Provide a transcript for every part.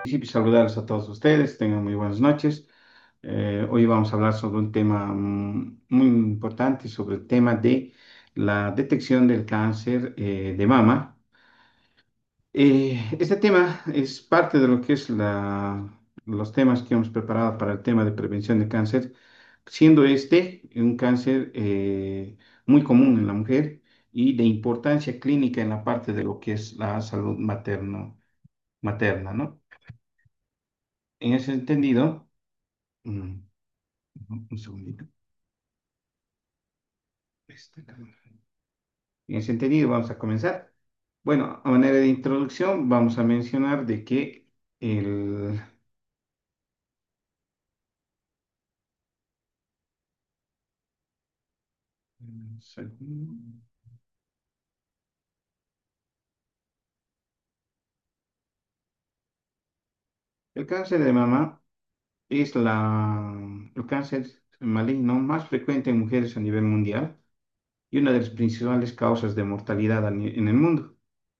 Principio, saludarles a todos ustedes, tengan muy buenas noches. Hoy vamos a hablar sobre un tema muy importante, sobre el tema de la detección del cáncer de mama. Este tema es parte de lo que es los temas que hemos preparado para el tema de prevención de cáncer, siendo este un cáncer muy común en la mujer y de importancia clínica en la parte de lo que es la salud materna, ¿no? En ese entendido, mm, un segundito. En ese entendido, vamos a comenzar. Bueno, a manera de introducción, vamos a mencionar de que el, el cáncer de mama es el cáncer maligno más frecuente en mujeres a nivel mundial y una de las principales causas de mortalidad en el mundo.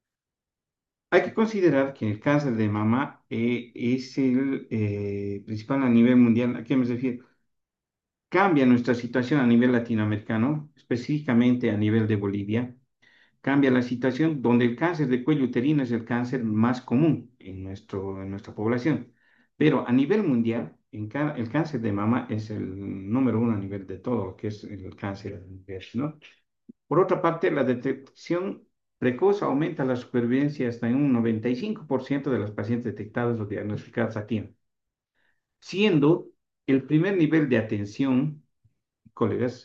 Hay que considerar que el cáncer de mama es el principal a nivel mundial. ¿A qué me refiero? Cambia nuestra situación a nivel latinoamericano, específicamente a nivel de Bolivia. Cambia la situación donde el cáncer de cuello uterino es el cáncer más común en nuestra población. Pero a nivel mundial, el cáncer de mama es el número uno a nivel de todo lo que es el cáncer del universo, ¿no? Por otra parte, la detección precoz aumenta la supervivencia hasta en un 95% de los pacientes detectados o diagnosticados a tiempo, siendo el primer nivel de atención, colegas,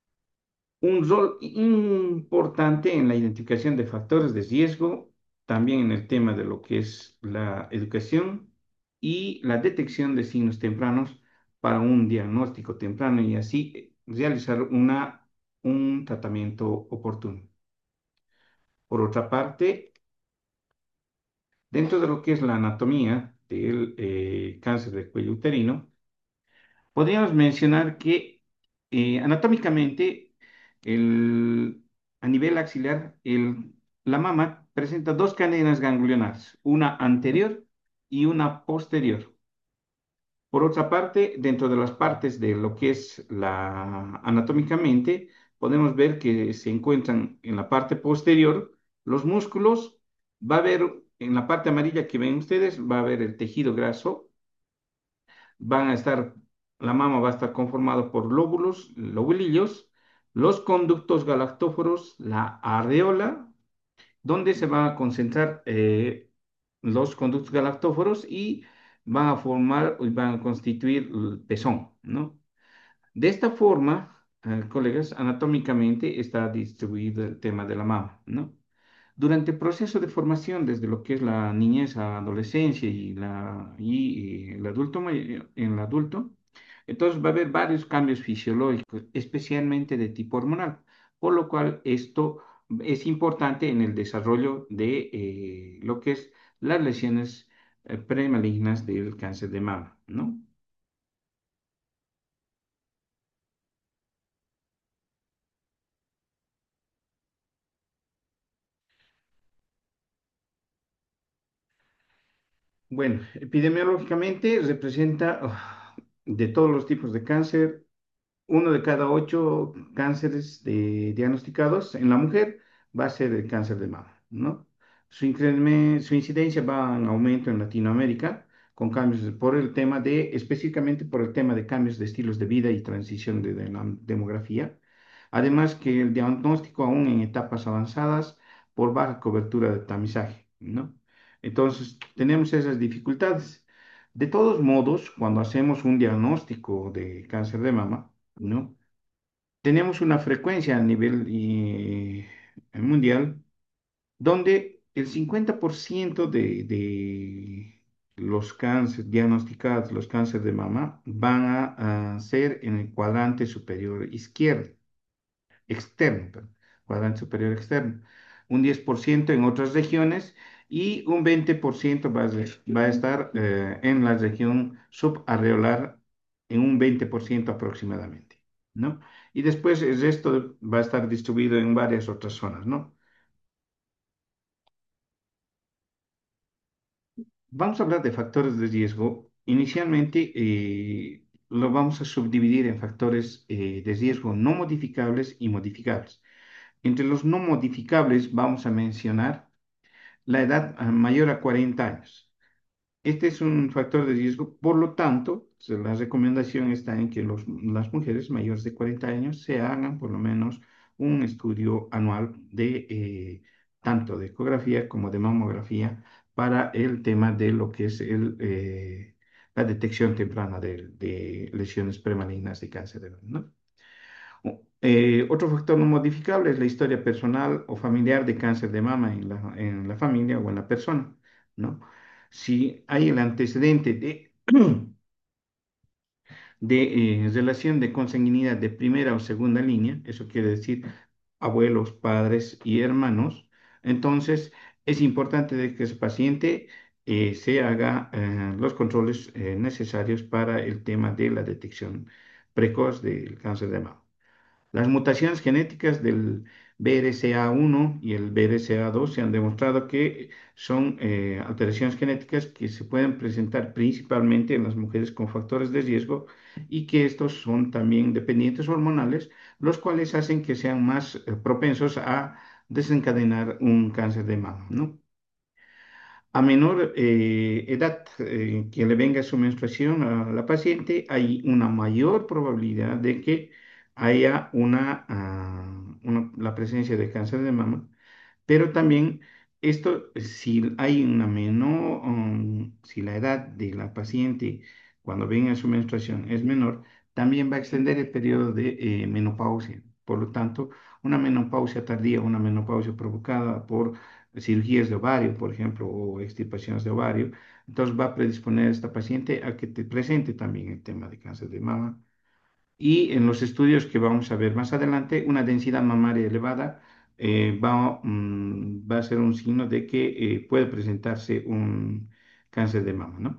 un rol importante en la identificación de factores de riesgo, también en el tema de lo que es la educación y la detección de signos tempranos para un diagnóstico temprano y así realizar un tratamiento oportuno. Por otra parte, dentro de lo que es la anatomía del cáncer de cuello uterino, podríamos mencionar que anatómicamente, el- a nivel axilar, la mama presenta dos cadenas ganglionares, una anterior y una posterior. Por otra parte, dentro de las partes de lo que es anatómicamente, podemos ver que se encuentran en la parte posterior los músculos. Va a haber en la parte amarilla que ven ustedes, va a haber el tejido graso, van a estar, la mama va a estar conformado por lobulillos, los conductos galactóforos, la areola, donde se van a concentrar los conductos galactóforos y van a formar y van a constituir el pezón, ¿no? De esta forma, colegas, anatómicamente está distribuido el tema de la mama, ¿no? Durante el proceso de formación, desde lo que es la niñez a adolescencia y el en el adulto, entonces va a haber varios cambios fisiológicos, especialmente de tipo hormonal, por lo cual esto es importante en el desarrollo de lo que es las lesiones premalignas del cáncer de mama, ¿no? Bueno, epidemiológicamente representa de todos los tipos de cáncer. Uno de cada ocho cánceres diagnosticados en la mujer va a ser el cáncer de mama, ¿no? Su incidencia va en aumento en Latinoamérica, con cambios específicamente por el tema de cambios de estilos de vida y transición de la demografía. Además que el diagnóstico aún en etapas avanzadas por baja cobertura de tamizaje, ¿no? Entonces, tenemos esas dificultades. De todos modos, cuando hacemos un diagnóstico de cáncer de mama, ¿no? Tenemos una frecuencia a nivel mundial donde el 50% de los cánceres diagnosticados, los cánceres de mama, van a ser en el cuadrante superior izquierdo, externo, perdón, cuadrante superior externo, un 10% en otras regiones y un 20% va a estar en la región subareolar en un 20% aproximadamente, ¿no? Y después el resto va a estar distribuido en varias otras zonas, ¿no? Vamos a hablar de factores de riesgo. Inicialmente lo vamos a subdividir en factores de riesgo no modificables y modificables. Entre los no modificables vamos a mencionar la edad mayor a 40 años. Este es un factor de riesgo, por lo tanto, la recomendación está en que las mujeres mayores de 40 años se hagan por lo menos un estudio anual de tanto de ecografía como de mamografía para el tema de lo que es la detección temprana de lesiones premalignas de cáncer de mama, ¿no? Otro factor no modificable es la historia personal o familiar de cáncer de mama en la familia o en la persona, ¿no? Si hay el antecedente de relación de consanguinidad de primera o segunda línea, eso quiere decir abuelos, padres y hermanos, entonces es importante de que ese paciente se haga los controles necesarios para el tema de la detección precoz del cáncer de mama. Las mutaciones genéticas del BRCA1 y el BRCA2 se han demostrado que son alteraciones genéticas que se pueden presentar principalmente en las mujeres con factores de riesgo y que estos son también dependientes hormonales, los cuales hacen que sean más propensos a desencadenar un cáncer de mama, ¿no? A menor edad que le venga su menstruación a la paciente, hay una mayor probabilidad de que haya la presencia de cáncer de mama, pero también esto, si hay una menor, si la edad de la paciente cuando venga su menstruación es menor, también va a extender el periodo de menopausia. Por lo tanto, una menopausia tardía, una menopausia provocada por cirugías de ovario, por ejemplo, o extirpaciones de ovario, entonces va a predisponer a esta paciente a que te presente también el tema de cáncer de mama. Y en los estudios que vamos a ver más adelante, una densidad mamaria elevada va a ser un signo de que puede presentarse un cáncer de mama, ¿no?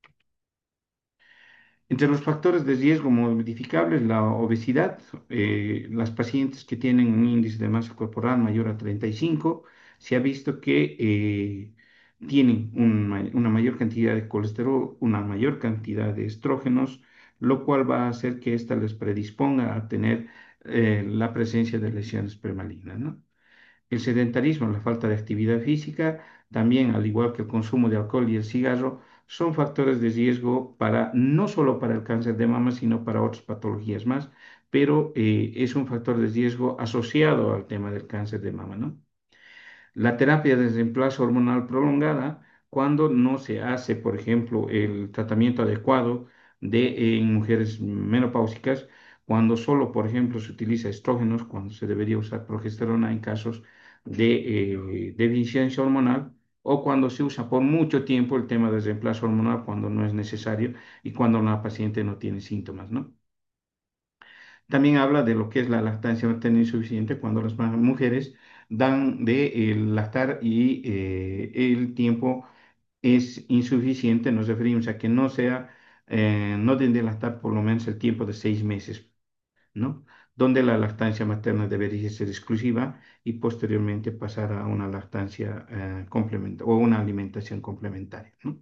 Entre los factores de riesgo modificables, la obesidad, las pacientes que tienen un índice de masa corporal mayor a 35, se ha visto que tienen una mayor cantidad de colesterol, una mayor cantidad de estrógenos, lo cual va a hacer que ésta les predisponga a tener la presencia de lesiones premalignas, ¿no? El sedentarismo, la falta de actividad física, también al igual que el consumo de alcohol y el cigarro, son factores de riesgo para no solo para el cáncer de mama, sino para otras patologías más, pero es un factor de riesgo asociado al tema del cáncer de mama, ¿no? La terapia de reemplazo hormonal prolongada, cuando no se hace, por ejemplo, el tratamiento adecuado en mujeres menopáusicas, cuando solo, por ejemplo, se utiliza estrógenos, cuando se debería usar progesterona en casos de deficiencia hormonal, o cuando se usa por mucho tiempo el tema de reemplazo hormonal cuando no es necesario y cuando la paciente no tiene síntomas, ¿no? También habla de lo que es la lactancia materna insuficiente cuando las mujeres dan de lactar y el tiempo es insuficiente. Nos referimos a que no deben de lactar por lo menos el tiempo de 6 meses, ¿no? Donde la lactancia materna debería ser exclusiva y posteriormente pasar a una lactancia complementaria o una alimentación complementaria, ¿no?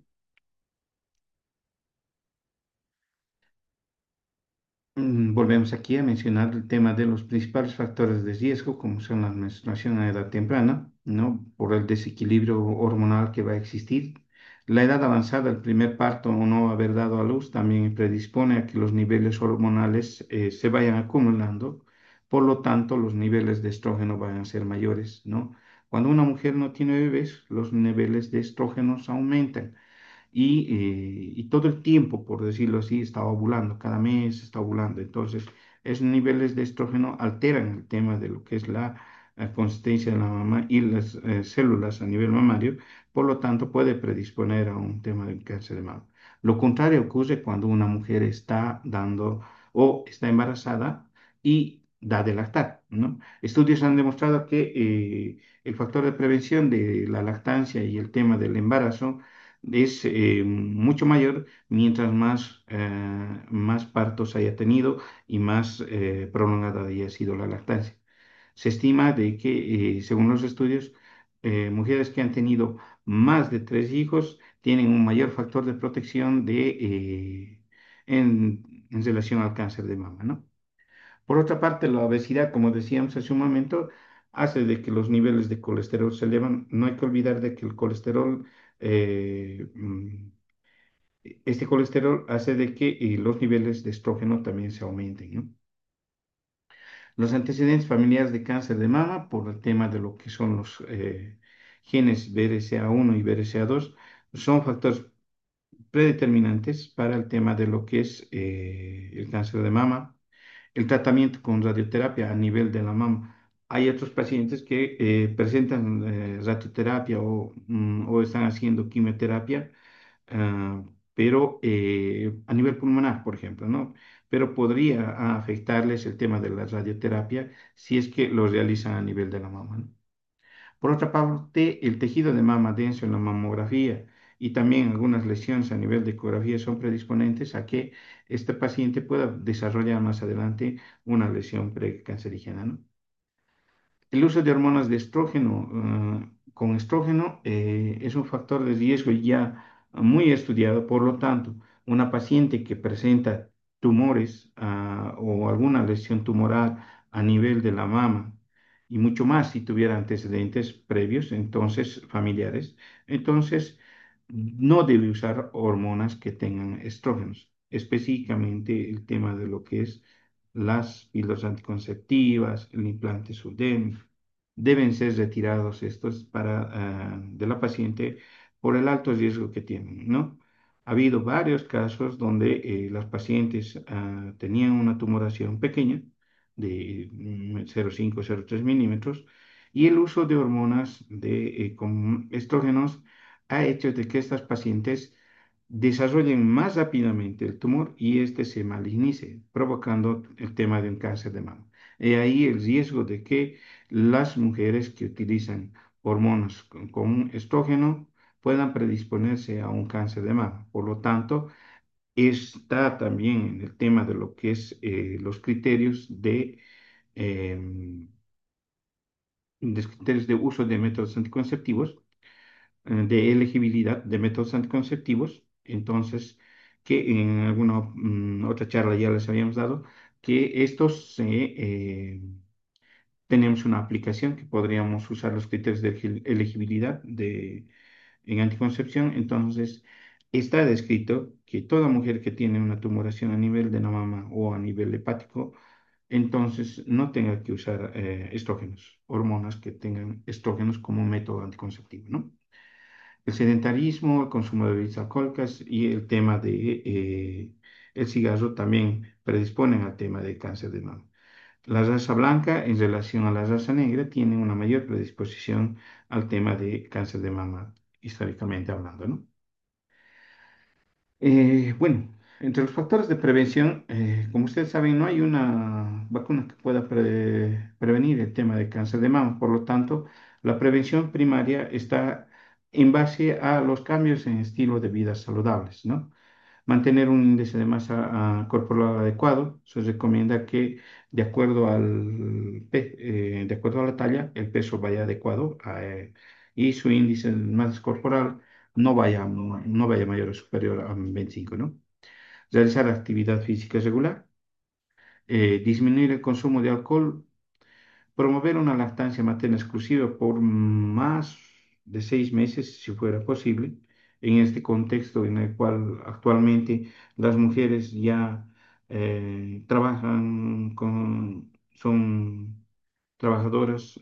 Volvemos aquí a mencionar el tema de los principales factores de riesgo, como son la menstruación a edad temprana, ¿no? Por el desequilibrio hormonal que va a existir. La edad avanzada, el primer parto o no haber dado a luz, también predispone a que los niveles hormonales se vayan acumulando. Por lo tanto, los niveles de estrógeno van a ser mayores, ¿no? Cuando una mujer no tiene bebés, los niveles de estrógenos aumentan y todo el tiempo, por decirlo así, está ovulando, cada mes está ovulando. Entonces, esos niveles de estrógeno alteran el tema de lo que es la consistencia de la mama y las células a nivel mamario, por lo tanto, puede predisponer a un tema del cáncer de mama. Lo contrario ocurre cuando una mujer está dando o está embarazada y da de lactar, ¿no? Estudios han demostrado que el factor de prevención de la lactancia y el tema del embarazo es mucho mayor mientras más partos haya tenido y más prolongada haya sido la lactancia. Se estima de que, según los estudios, mujeres que han tenido más de tres hijos tienen un mayor factor de protección en relación al cáncer de mama, ¿no? Por otra parte, la obesidad, como decíamos hace un momento, hace de que los niveles de colesterol se elevan. No hay que olvidar de que el colesterol, eh, mm, este colesterol hace de que los niveles de estrógeno también se aumenten, ¿no? Los antecedentes familiares de cáncer de mama, por el tema de lo que son los genes BRCA1 y BRCA2, son factores predeterminantes para el tema de lo que es el cáncer de mama. El tratamiento con radioterapia a nivel de la mama. Hay otros pacientes que presentan radioterapia o están haciendo quimioterapia, ah, pero a nivel pulmonar, por ejemplo, ¿no? Pero podría afectarles el tema de la radioterapia si es que lo realizan a nivel de la mama, ¿no? Por otra parte, el tejido de mama denso en la mamografía y también algunas lesiones a nivel de ecografía son predisponentes a que este paciente pueda desarrollar más adelante una lesión precancerígena, ¿no? El uso de hormonas de estrógeno con estrógeno es un factor de riesgo ya muy estudiado. Por lo tanto, una paciente que presenta tumores o alguna lesión tumoral a nivel de la mama y mucho más si tuviera antecedentes previos, entonces familiares, entonces no debe usar hormonas que tengan estrógenos, específicamente el tema de lo que es las píldoras anticonceptivas, el implante subdérmico. Deben ser retirados estos de la paciente por el alto riesgo que tienen, ¿no? Ha habido varios casos donde las pacientes tenían una tumoración pequeña de 0,5, 0,3 milímetros y el uso de hormonas con estrógenos ha hecho de que estas pacientes desarrollen más rápidamente el tumor y este se malignice, provocando el tema de un cáncer de mama. He ahí el riesgo de que las mujeres que utilizan hormonas con estrógeno puedan predisponerse a un cáncer de mama. Por lo tanto, está también en el tema de lo que es los criterios de criterios de uso de métodos anticonceptivos, de elegibilidad de métodos anticonceptivos, entonces, que en alguna otra charla ya les habíamos dado, que tenemos una aplicación que podríamos usar los criterios de elegibilidad en anticoncepción, entonces está descrito que toda mujer que tiene una tumoración a nivel de la mama o a nivel hepático, entonces no tenga que usar estrógenos, hormonas que tengan estrógenos como método anticonceptivo, ¿no? El sedentarismo, el consumo de bebidas alcohólicas y el tema de el cigarro también predisponen al tema de cáncer de mama. La raza blanca en relación a la raza negra tiene una mayor predisposición al tema de cáncer de mama, históricamente hablando, ¿no? Bueno, entre los factores de prevención, como ustedes saben, no hay una vacuna que pueda prevenir el tema de cáncer de mama. Por lo tanto, la prevención primaria está en base a los cambios en estilo de vida saludables, ¿no? Mantener un índice de masa corporal adecuado. Se recomienda que de acuerdo a la talla, el peso vaya adecuado y su índice de masa corporal no vaya mayor o superior a 25, ¿no? Realizar actividad física regular, disminuir el consumo de alcohol, promover una lactancia materna exclusiva por más de 6 meses, si fuera posible, en este contexto en el cual actualmente las mujeres ya son trabajadoras.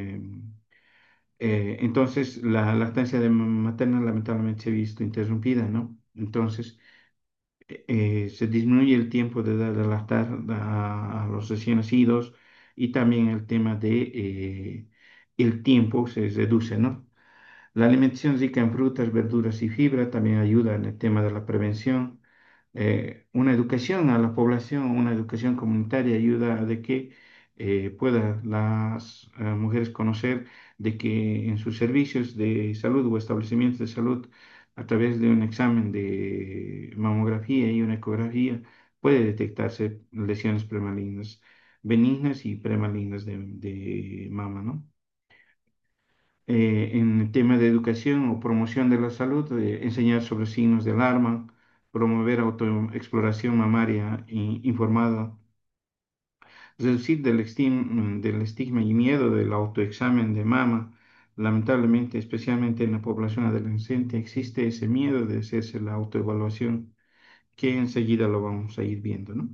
Entonces, la lactancia materna lamentablemente se ha visto interrumpida, ¿no? Entonces, se disminuye el tiempo de dar de lactar a los recién nacidos y también el tema de el tiempo se reduce, ¿no? La alimentación rica en frutas, verduras y fibra también ayuda en el tema de la prevención. Una educación a la población, una educación comunitaria ayuda a de que puedan las mujeres conocer de que en sus servicios de salud o establecimientos de salud, a través de un examen de mamografía y una ecografía, puede detectarse lesiones premalignas, benignas y premalignas de mama, ¿no? en el tema de educación o promoción de la salud, enseñar sobre signos de alarma, promover autoexploración mamaria informada, reducir del estigma y miedo del autoexamen de mama. Lamentablemente, especialmente en la población adolescente, existe ese miedo de hacerse la autoevaluación, que enseguida lo vamos a ir viendo, ¿no?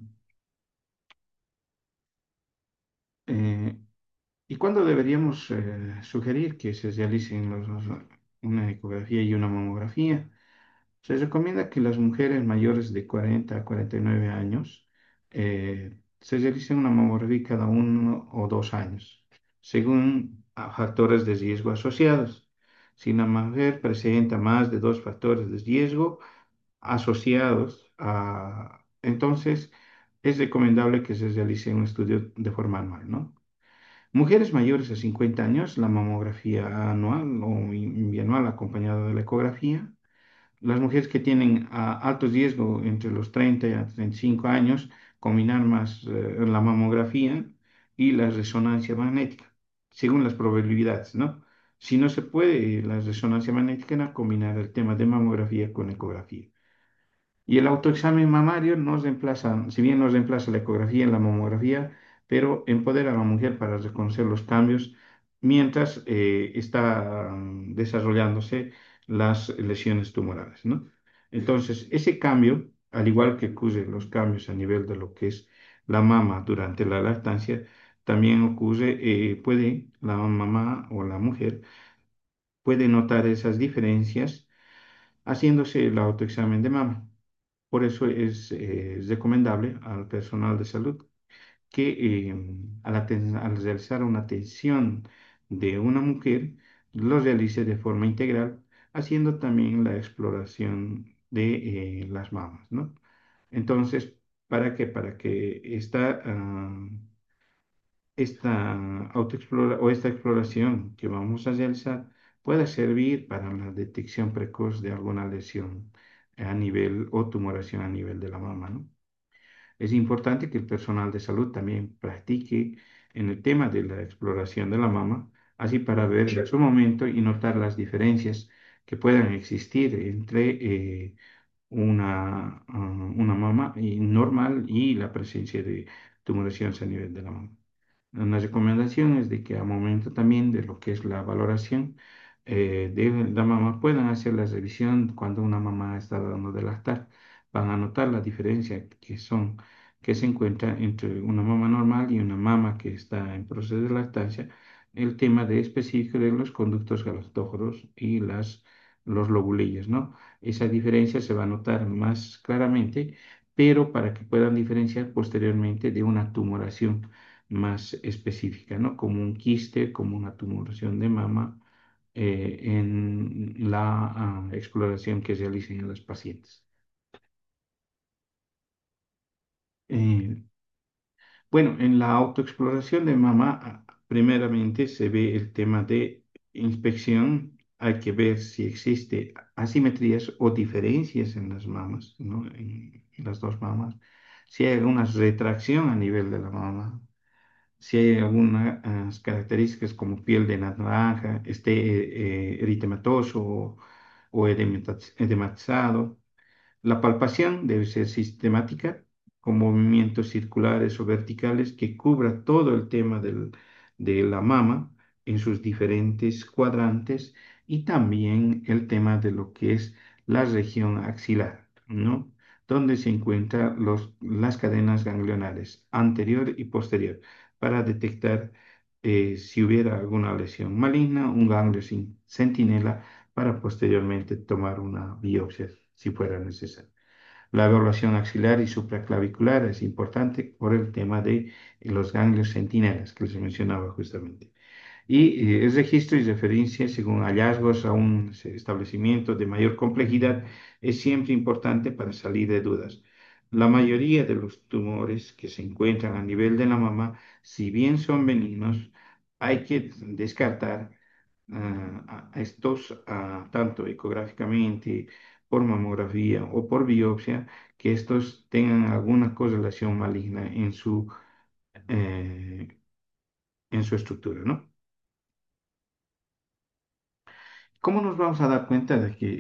Eh, ¿Y cuándo deberíamos sugerir que se realicen una ecografía y una mamografía? Se recomienda que las mujeres mayores de 40 a 49 años se realicen una mamografía cada 1 o 2 años, según a factores de riesgo asociados. Si la mujer presenta más de 2 factores de riesgo asociados entonces es recomendable que se realice un estudio de forma anual, ¿no? Mujeres mayores de 50 años, la mamografía anual o bianual acompañada de la ecografía. Las mujeres que tienen alto riesgo entre los 30 y 35 años, combinar más la mamografía y la resonancia magnética, según las probabilidades, ¿no? Si no se puede la resonancia magnética, combinar el tema de mamografía con ecografía. Y el autoexamen mamario nos reemplaza, si bien nos reemplaza la ecografía y la mamografía, pero empodera a la mujer para reconocer los cambios mientras está desarrollándose las lesiones tumorales, ¿no? Entonces, ese cambio, al igual que ocurren los cambios a nivel de lo que es la mama durante la lactancia, también ocurre, puede la mamá o la mujer puede notar esas diferencias haciéndose el autoexamen de mama. Por eso es recomendable al personal de salud que al realizar una atención de una mujer, lo realice de forma integral, haciendo también la exploración de las mamas, ¿no? Entonces, ¿para qué? Para que esta esta exploración que vamos a realizar pueda servir para la detección precoz de alguna lesión a nivel o tumoración a nivel de la mama, ¿no? Es importante que el personal de salud también practique en el tema de la exploración de la mama, así para ver en su momento y notar las diferencias que puedan existir entre una mama normal y la presencia de tumoraciones a nivel de la mama. Una recomendación es de que al momento también de lo que es la valoración de la mamá puedan hacer la revisión cuando una mamá está dando de lactar. Van a notar la diferencia que se encuentra entre una mama normal y una mama que está en proceso de lactancia, el tema de específico de los conductos galactógenos y los lobulillos, ¿no? Esa diferencia se va a notar más claramente, pero para que puedan diferenciar posteriormente de una tumoración más específica, ¿no? Como un quiste, como una tumoración de mama en la exploración que realicen en los pacientes. Eh, bueno, en la autoexploración de mama, primeramente se ve el tema de inspección. Hay que ver si existe asimetrías o diferencias en las mamas, ¿no? En las dos mamas. Si hay alguna retracción a nivel de la mama, si hay algunas características como piel de naranja, esté eritematoso o edematizado. La palpación debe ser sistemática, con movimientos circulares o verticales que cubra todo el tema de la mama en sus diferentes cuadrantes y también el tema de lo que es la región axilar, ¿no? Donde se encuentran las cadenas ganglionares anterior y posterior para detectar si hubiera alguna lesión maligna, un ganglio sin centinela para posteriormente tomar una biopsia si fuera necesario. La evaluación axilar y supraclavicular es importante por el tema de los ganglios centinelas que les mencionaba justamente. Y el registro y referencia según hallazgos a un establecimiento de mayor complejidad es siempre importante para salir de dudas. La mayoría de los tumores que se encuentran a nivel de la mama, si bien son benignos, hay que descartar a estos tanto ecográficamente, por mamografía o por biopsia, que estos tengan alguna correlación maligna eh, en su estructura, ¿no? ¿Cómo nos vamos a dar cuenta de que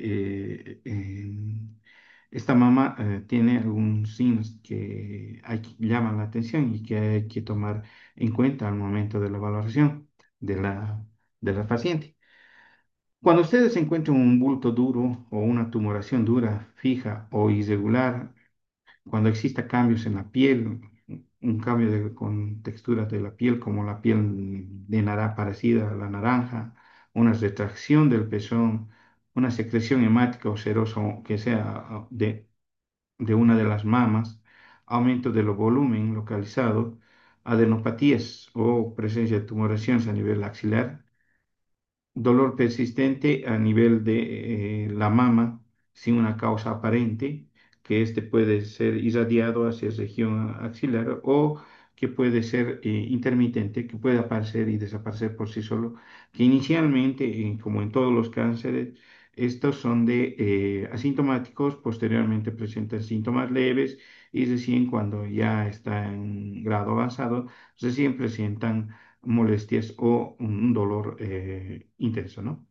esta mama tiene algunos signos que llaman la atención y que hay que tomar en cuenta al momento de la valoración de de la paciente? Cuando ustedes encuentran un bulto duro o una tumoración dura, fija o irregular, cuando exista cambios en la piel, un cambio con textura de la piel, como la piel de naranja parecida a la naranja, una retracción del pezón, una secreción hemática o serosa que sea de una de las mamas, aumento del volumen localizado, adenopatías o presencia de tumoraciones a nivel axilar, dolor persistente a nivel de la mama sin una causa aparente, que este puede ser irradiado hacia región axilar o que puede ser intermitente, que puede aparecer y desaparecer por sí solo, que inicialmente, como en todos los cánceres, estos son de asintomáticos, posteriormente presentan síntomas leves y recién cuando ya está en grado avanzado, recién presentan molestias o un dolor intenso, ¿no?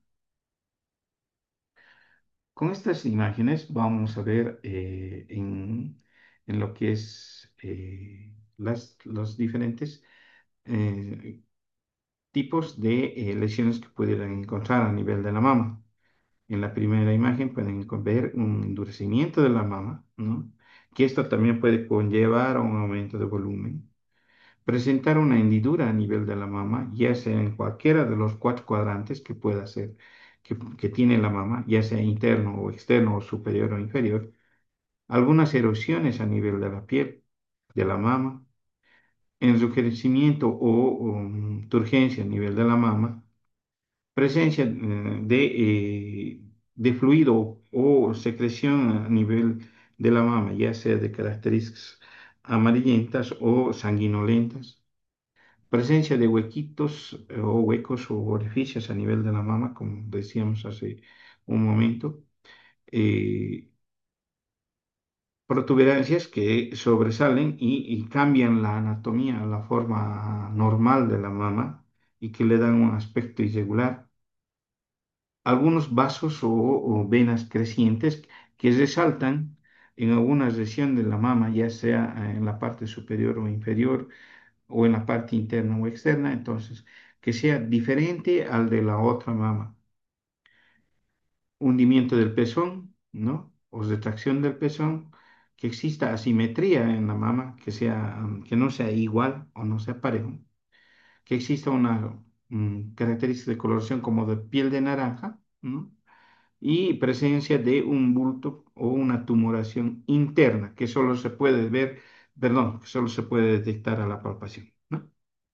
Con estas imágenes vamos a ver en lo que es los diferentes eh, tipos de lesiones que pudieran encontrar a nivel de la mama. En la primera imagen pueden ver un endurecimiento de la mama, ¿no? Que esto también puede conllevar a un aumento de volumen. Presentar una hendidura a nivel de la mama, ya sea en cualquiera de los cuatro cuadrantes que pueda ser, que tiene la mama, ya sea interno o externo o superior o inferior. Algunas erosiones a nivel de la piel, de la mama, enrojecimiento o turgencia a nivel de la mama, presencia de fluido o secreción a nivel de la mama, ya sea de características amarillentas o sanguinolentas, presencia de huequitos o huecos o orificios a nivel de la mama, como decíamos hace un momento, eh, protuberancias que sobresalen y cambian la anatomía, la forma normal de la mama y que le dan un aspecto irregular. Algunos vasos o venas crecientes que resaltan en alguna región de la mama, ya sea en la parte superior o inferior o en la parte interna o externa, entonces que sea diferente al de la otra mama. Hundimiento del pezón, ¿no? O retracción del pezón, que exista asimetría en la mama, que no sea igual o no sea parejo, que exista una característica de coloración como de piel de naranja, ¿no? Y presencia de un bulto o una tumoración interna que solo se puede ver, perdón, que solo se puede detectar a la palpación, ¿no?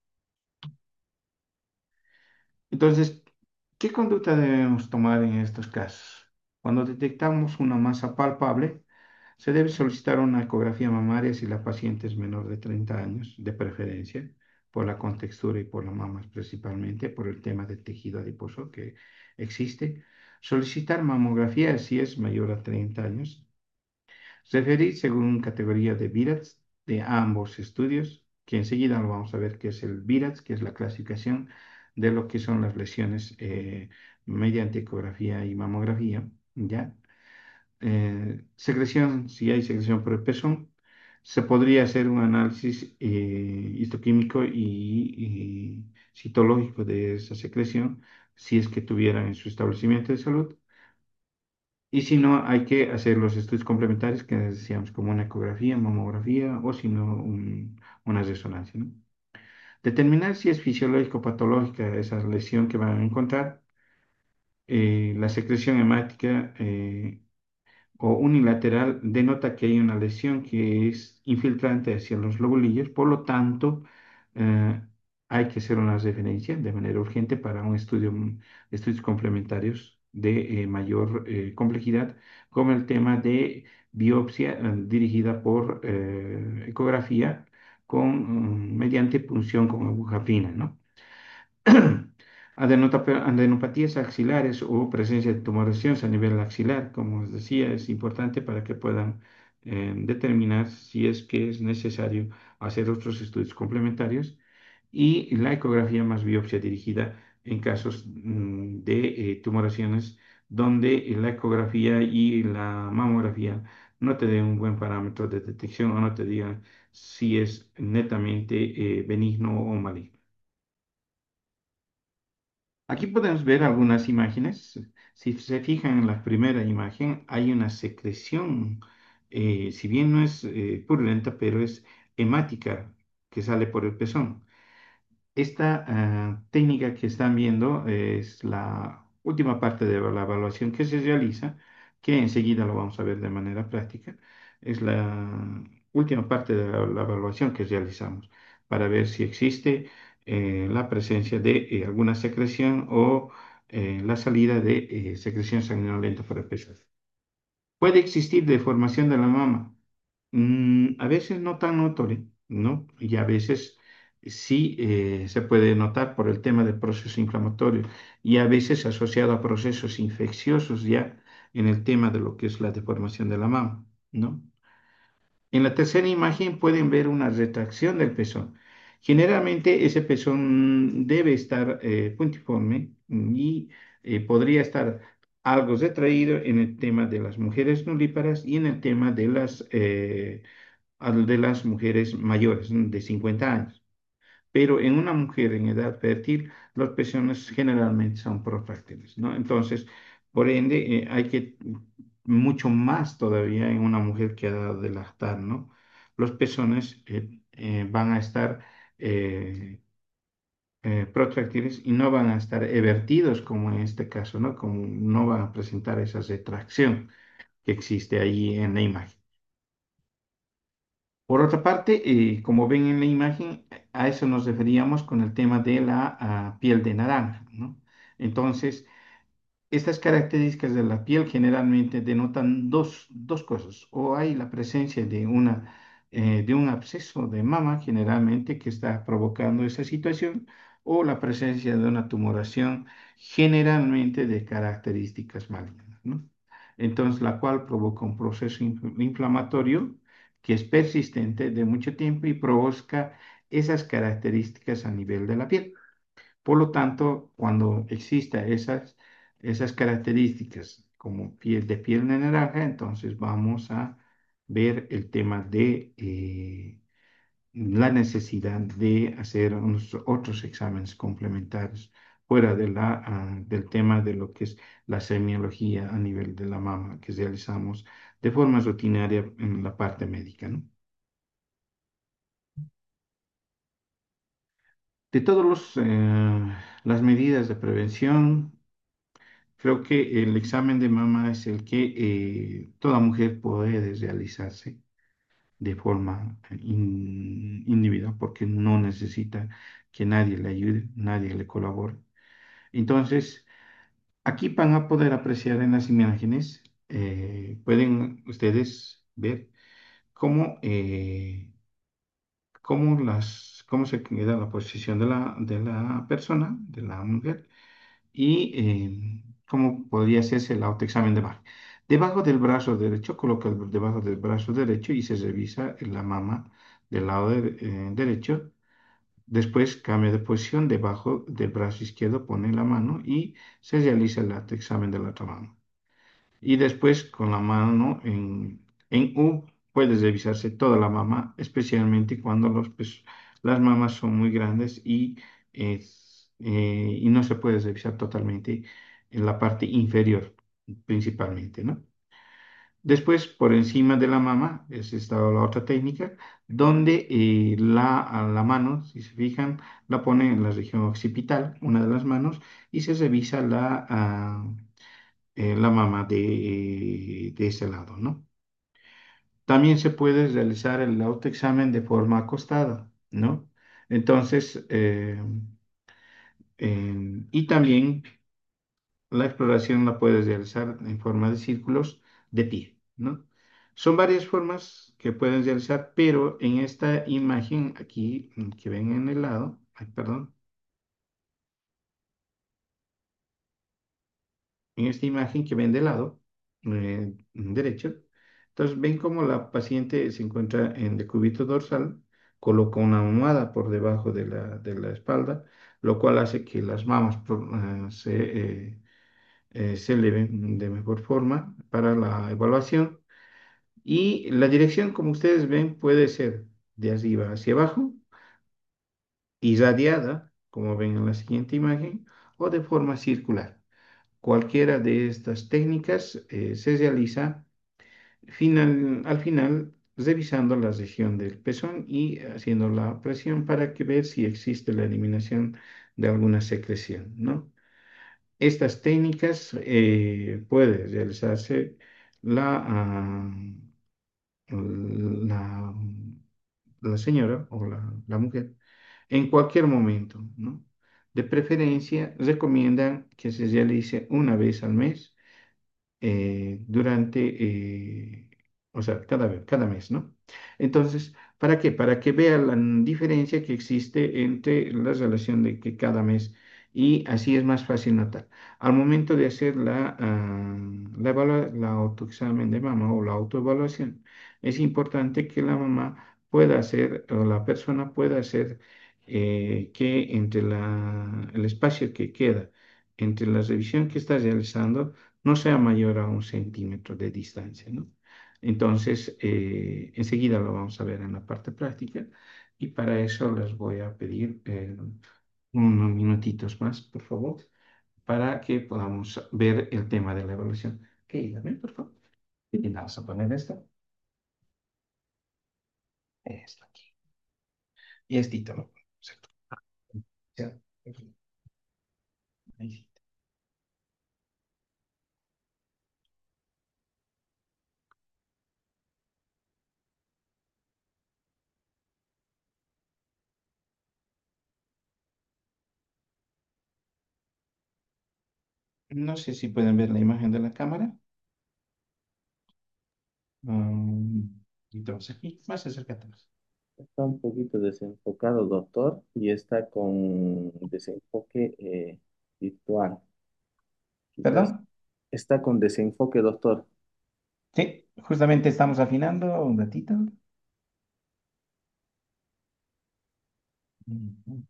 Entonces, ¿qué conducta debemos tomar en estos casos? Cuando detectamos una masa palpable, se debe solicitar una ecografía mamaria si la paciente es menor de 30 años, de preferencia, por la contextura y por la mama principalmente, por el tema del tejido adiposo que existe. Solicitar mamografía si es mayor a 30 años. Referir según categoría de VIRATS de ambos estudios, que enseguida lo vamos a ver qué es el VIRATS, que es la clasificación de lo que son las lesiones mediante ecografía y mamografía, ¿ya? Secreción, si hay secreción por el pezón, se podría hacer un análisis histoquímico y citológico de esa secreción, si es que tuvieran en su establecimiento de salud. Y si no, hay que hacer los estudios complementarios que decíamos, como una ecografía, mamografía o si no, una resonancia, ¿no? Determinar si es fisiológico o patológica esa lesión que van a encontrar, la secreción hemática o unilateral denota que hay una lesión que es infiltrante hacia los lobulillos, por lo tanto, eh, hay que hacer una referencia de manera urgente para un estudios complementarios de mayor complejidad, como el tema de biopsia dirigida por ecografía mediante punción con aguja fina, ¿no? Adenopatías axilares o presencia de tumoraciones a nivel axilar, como os decía, es importante para que puedan determinar si es que es necesario hacer otros estudios complementarios y la ecografía más biopsia dirigida en casos de tumoraciones donde la ecografía y la mamografía no te den un buen parámetro de detección o no te digan si es netamente benigno o maligno. Aquí podemos ver algunas imágenes. Si se fijan en la primera imagen, hay una secreción, si bien no es purulenta, pero es hemática que sale por el pezón. Esta técnica que están viendo es la última parte de la evaluación que se realiza, que enseguida lo vamos a ver de manera práctica. Es la última parte de la evaluación que realizamos para ver si existe la presencia de alguna secreción o la salida de secreción sanguinolenta por el pezón. Puede existir deformación de la mama. A veces no tan notoria, ¿no? Y a veces sí se puede notar por el tema del proceso inflamatorio y a veces asociado a procesos infecciosos ya en el tema de lo que es la deformación de la mama, ¿no? En la tercera imagen pueden ver una retracción del pezón. Generalmente ese pezón debe estar puntiforme y podría estar algo retraído en el tema de las mujeres nulíparas y en el tema de las mujeres mayores, ¿no? De 50 años. Pero en una mujer en edad fértil, los pezones generalmente son protráctiles, ¿no? Entonces, por ende, hay que mucho más todavía en una mujer que ha dado de lactar, ¿no? Los pezones van a estar protráctiles y no van a estar evertidos como en este caso, ¿no? Como no van a presentar esa retracción que existe ahí en la imagen. Por otra parte, como ven en la imagen, a eso nos referíamos con el tema de la piel de naranja, ¿no? Entonces, estas características de la piel generalmente denotan dos cosas. O hay la presencia de un absceso de mama, generalmente, que está provocando esa situación, o la presencia de una tumoración, generalmente de características malignas, ¿no? Entonces, la cual provoca un proceso inflamatorio que es persistente de mucho tiempo y provoca esas características a nivel de la piel. Por lo tanto, cuando exista esas características como piel de piel de naranja, entonces vamos a ver el tema de la necesidad de hacer unos otros exámenes complementarios fuera del tema de lo que es la semiología a nivel de la mama que realizamos de forma rutinaria en la parte médica, ¿no? De todas las medidas de prevención, creo que el examen de mama es el que toda mujer puede realizarse de forma individual porque no necesita que nadie le ayude, nadie le colabore. Entonces, aquí van a poder apreciar en las imágenes, pueden ustedes ver cómo, cómo se queda la posición de la persona, de la mujer y cómo podría hacerse el autoexamen de imagen. Debajo del brazo derecho, coloca debajo del brazo derecho y se revisa la mama del lado derecho. Después cambia de posición, debajo del brazo izquierdo pone la mano y se realiza el autoexamen de la otra mano. Y después con la mano en U puede revisarse toda la mama, especialmente cuando las mamas son muy grandes y no se puede revisar totalmente en la parte inferior, principalmente, ¿no? Después, por encima de la mama, es esta la otra técnica, donde a la mano, si se fijan, la pone en la región occipital, una de las manos, y se revisa la mama de ese lado, ¿no? También se puede realizar el autoexamen de forma acostada, ¿no? Entonces, y también la exploración la puedes realizar en forma de círculos de pie, ¿no? Son varias formas que puedes realizar, pero en esta imagen aquí que ven en el lado, ay, perdón, en esta imagen que ven de lado derecho, entonces ven cómo la paciente se encuentra en decúbito dorsal coloca una almohada por debajo de la espalda, lo cual hace que las mamas se eleven de mejor forma para la evaluación. Y la dirección, como ustedes ven, puede ser de arriba hacia abajo, irradiada, como ven en la siguiente imagen, o de forma circular. Cualquiera de estas técnicas se realiza al final revisando la región del pezón y haciendo la presión para que ver si existe la eliminación de alguna secreción, ¿no? Estas técnicas puede realizarse la, ah, la, la señora o la mujer en cualquier momento, ¿no? De preferencia, recomiendan que se realice una vez al mes durante, o sea, cada mes, ¿no? Entonces, ¿para qué? Para que vea la diferencia que existe entre la relación de que cada mes y así es más fácil notar. Al momento de hacer la autoexamen de mama o la autoevaluación, es importante que la mamá pueda hacer o la persona pueda hacer que entre el espacio que queda entre la revisión que está realizando no sea mayor a 1 centímetro de distancia, ¿no? Entonces, enseguida lo vamos a ver en la parte práctica y para eso les voy a pedir unos minutitos más, por favor, para que podamos ver el tema de la evaluación. Ok, dame, por favor. Y vamos a poner esto aquí. Y este lo exacto. Ya, ahí sí. No sé si pueden ver la imagen de la cámara. Entonces aquí, más acércate más. Está un poquito desenfocado, doctor, y está con desenfoque virtual. ¿Perdón? Quizás está con desenfoque, doctor. Sí, justamente estamos afinando un ratito. Ujú.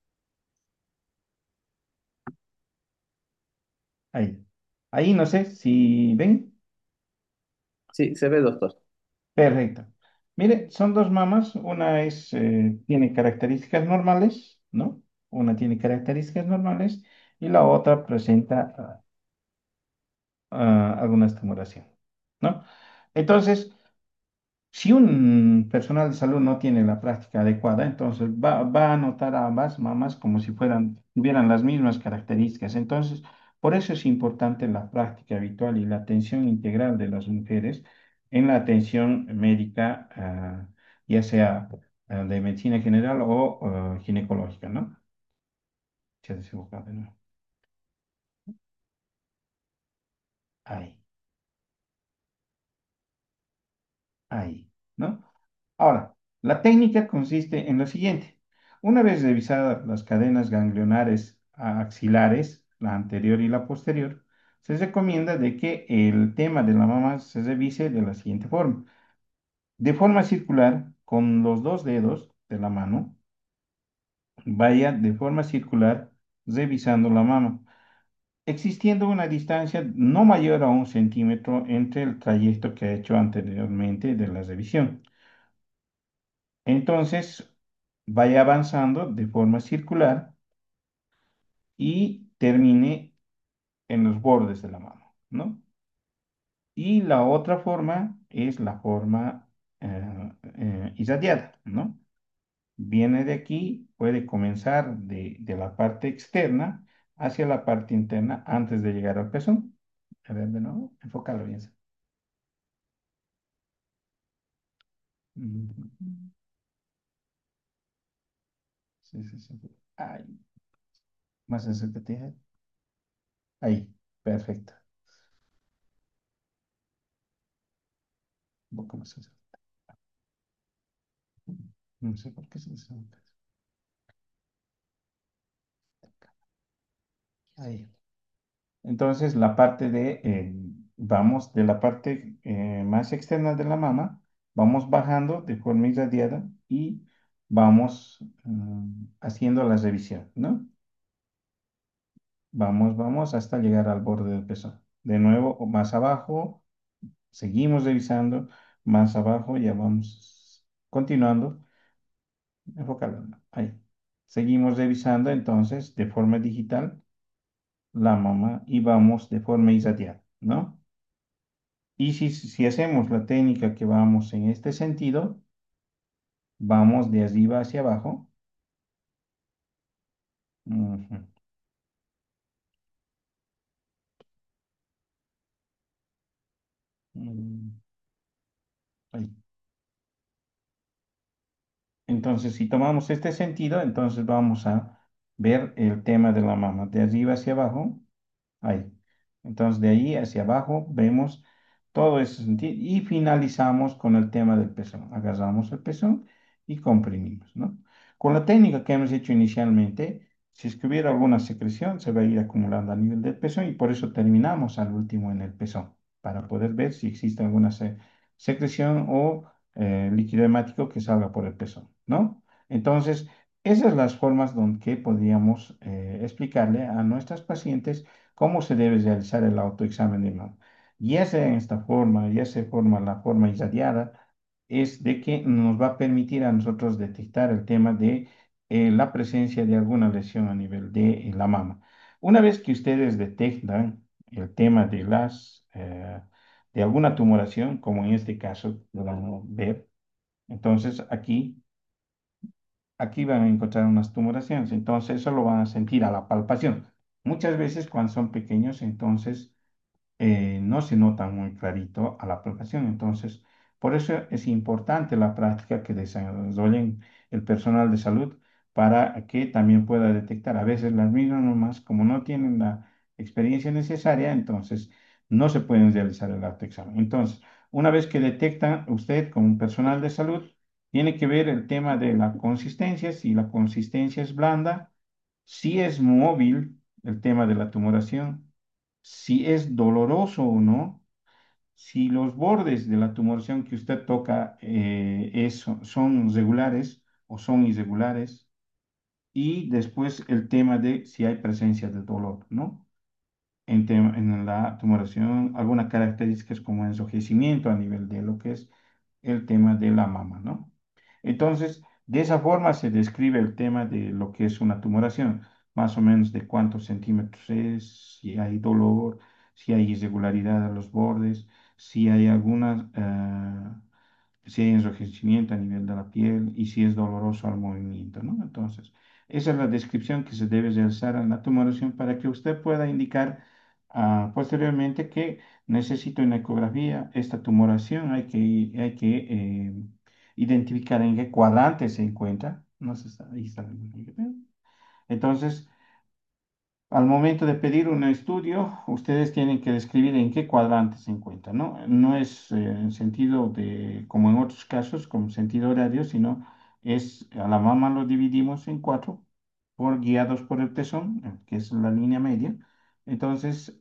Ahí. Ahí no sé si ven. Sí, se ve, doctor. Perfecto. Mire, son dos mamas. Una tiene características normales, ¿no? Una tiene características normales y la otra presenta alguna tumoración, ¿no? Entonces, si un personal de salud no tiene la práctica adecuada, entonces va a notar a ambas mamas como si tuvieran las mismas características. Entonces, por eso es importante la práctica habitual y la atención integral de las mujeres en la atención médica, ya sea de medicina general o ginecológica, ¿no? Se ha desenfocado de nuevo. Ahí, ahí, ¿no? Ahora, la técnica consiste en lo siguiente. Una vez revisadas las cadenas ganglionares axilares, la anterior y la posterior, se recomienda de que el tema de la mama se revise de la siguiente forma. De forma circular, con los dos dedos de la mano, vaya de forma circular revisando la mama, existiendo una distancia no mayor a 1 centímetro entre el trayecto que ha hecho anteriormente de la revisión. Entonces, vaya avanzando de forma circular y termine en los bordes de la mano, ¿no? Y la otra forma es la forma irradiada, ¿no? Viene de aquí, puede comenzar de la parte externa hacia la parte interna antes de llegar al pezón. A ver, de nuevo, enfócalo bien. Ujú. Sí, sí, sí. Ahí, más acércate. Ahí, perfecto. Un poco más acércate. No sé por qué se desenfoca. Ahí. Entonces, vamos de la parte más externa de la mama, vamos bajando de forma irradiada y vamos haciendo la revisión, ¿no? Vamos hasta llegar al borde del pezón. De nuevo, más abajo, seguimos revisando, más abajo, ya vamos continuando, enfocarlo, ahí. Seguimos revisando entonces de forma digital la mama y vamos de forma irradial, ¿no? Y si hacemos la técnica que vamos en este sentido, vamos de arriba hacia abajo. Ujú, mm, ahí. Entonces, si tomamos este sentido, entonces vamos a ver el tema de la mama, de arriba hacia abajo, ahí. Entonces, de ahí hacia abajo vemos todo ese sentido y finalizamos con el tema del pezón. Agarramos el pezón y comprimimos, ¿no? Con la técnica que hemos hecho inicialmente, si es que hubiera alguna secreción, se va a ir acumulando a nivel del pezón y por eso terminamos al último en el pezón, para poder ver si existe alguna secreción o líquido hemático que salga por el pezón, ¿no? Entonces, esas son las formas donde que podríamos explicarle a nuestras pacientes cómo se debe realizar el autoexamen de mama. Ya sea en esta forma, ya sea forma, la forma irradiada, es de que nos va a permitir a nosotros detectar el tema de la presencia de alguna lesión a nivel de la mama. Una vez que ustedes detectan el tema de de alguna tumoración, como en este caso lo van a ver, entonces aquí van a encontrar unas tumoraciones, entonces eso lo van a sentir a la palpación. Muchas veces cuando son pequeños, entonces no se nota muy clarito a la palpación. Entonces, por eso es importante la práctica que desarrollen el personal de salud para que también pueda detectar. A veces las mismas nomás, como no tienen la experiencia necesaria, entonces no se pueden realizar el autoexamen. Entonces, una vez que detecta usted como personal de salud, tiene que ver el tema de la consistencia, si la consistencia es blanda, si es móvil, el tema de la tumoración, si es doloroso o no, si los bordes de la tumoración que usted toca son regulares o son irregulares, y después el tema de si hay presencia de dolor, ¿no? En la tumoración, algunas características como enrojecimiento a nivel de lo que es el tema de la mama, ¿no? Entonces, de esa forma se describe el tema de lo que es una tumoración, más o menos de cuántos centímetros es, si hay dolor, si hay irregularidad a los bordes, si hay si hay enrojecimiento a nivel de la piel y si es doloroso al movimiento, ¿no? Entonces, esa es la descripción que se debe realizar en la tumoración para que usted pueda indicar posteriormente que necesito una ecografía, esta tumoración, hay que identificar en qué cuadrante se encuentra. No sé, ahí está. Entonces, al momento de pedir un estudio, ustedes tienen que describir en qué cuadrante se encuentra, ¿no? No es en sentido de, como en otros casos, como sentido horario, sino es a la mama lo dividimos en cuatro, guiados por el pezón, que es la línea media. Entonces,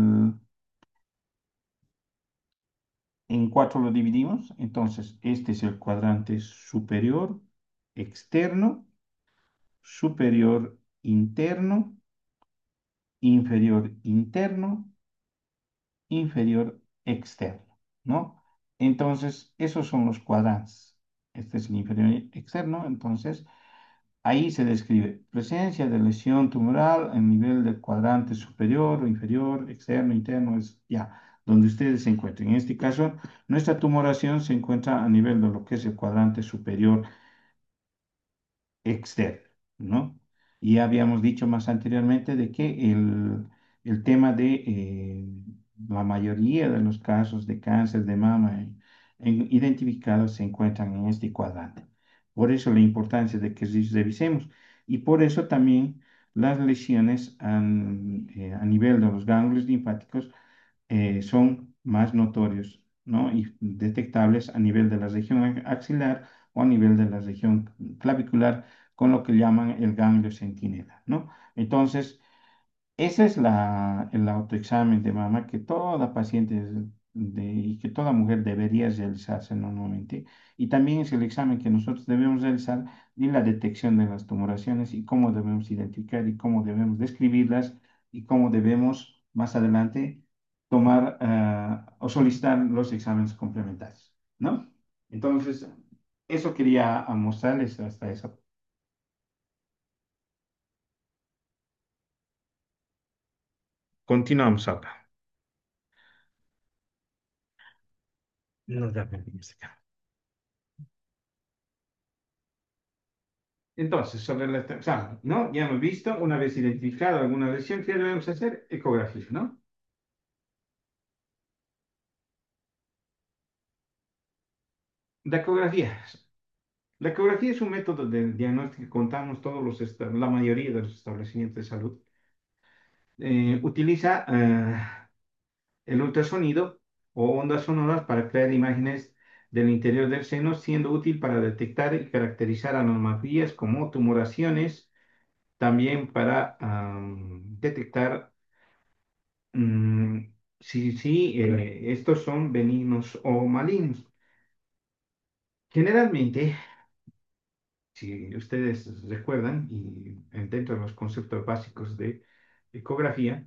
en cuatro lo dividimos. Entonces, este es el cuadrante superior, externo, superior interno, inferior interno, inferior externo, ¿no? Entonces, esos son los cuadrantes. Este es el inferior externo, entonces ahí se describe presencia de lesión tumoral en nivel del cuadrante superior o inferior, externo, interno, es ya donde ustedes se encuentren. En este caso, nuestra tumoración se encuentra a nivel de lo que es el cuadrante superior externo, ¿no? Y ya habíamos dicho más anteriormente de que el tema de la mayoría de los casos de cáncer de mama identificados se encuentran en este cuadrante. Por eso la importancia de que revisemos y por eso también las lesiones a nivel de los ganglios linfáticos son más notorios, ¿no? Y detectables a nivel de la región axilar o a nivel de la región clavicular, con lo que llaman el ganglio centinela, ¿no? Entonces, ese es el autoexamen de mama que toda paciente y que toda mujer debería realizarse normalmente. Y también es el examen que nosotros debemos realizar y la detección de las tumoraciones y cómo debemos identificar y cómo debemos describirlas y cómo debemos más adelante tomar o solicitar los exámenes complementarios, ¿no? Entonces, eso quería mostrarles hasta eso. Continuamos ahora. No da permiso acá. Entonces, sobre el examen, ¿no? Ya hemos visto, una vez identificado alguna lesión, ¿qué debemos hacer? Ecografía, ¿no? La ecografía. La ecografía es un método de diagnóstico que contamos todos la mayoría de los establecimientos de salud. Utiliza el ultrasonido o ondas sonoras para crear imágenes del interior del seno, siendo útil para detectar y caracterizar anomalías como tumoraciones, también para detectar mm, si estos son benignos o malignos. Generalmente, si ustedes recuerdan, y dentro de los conceptos básicos de ecografía,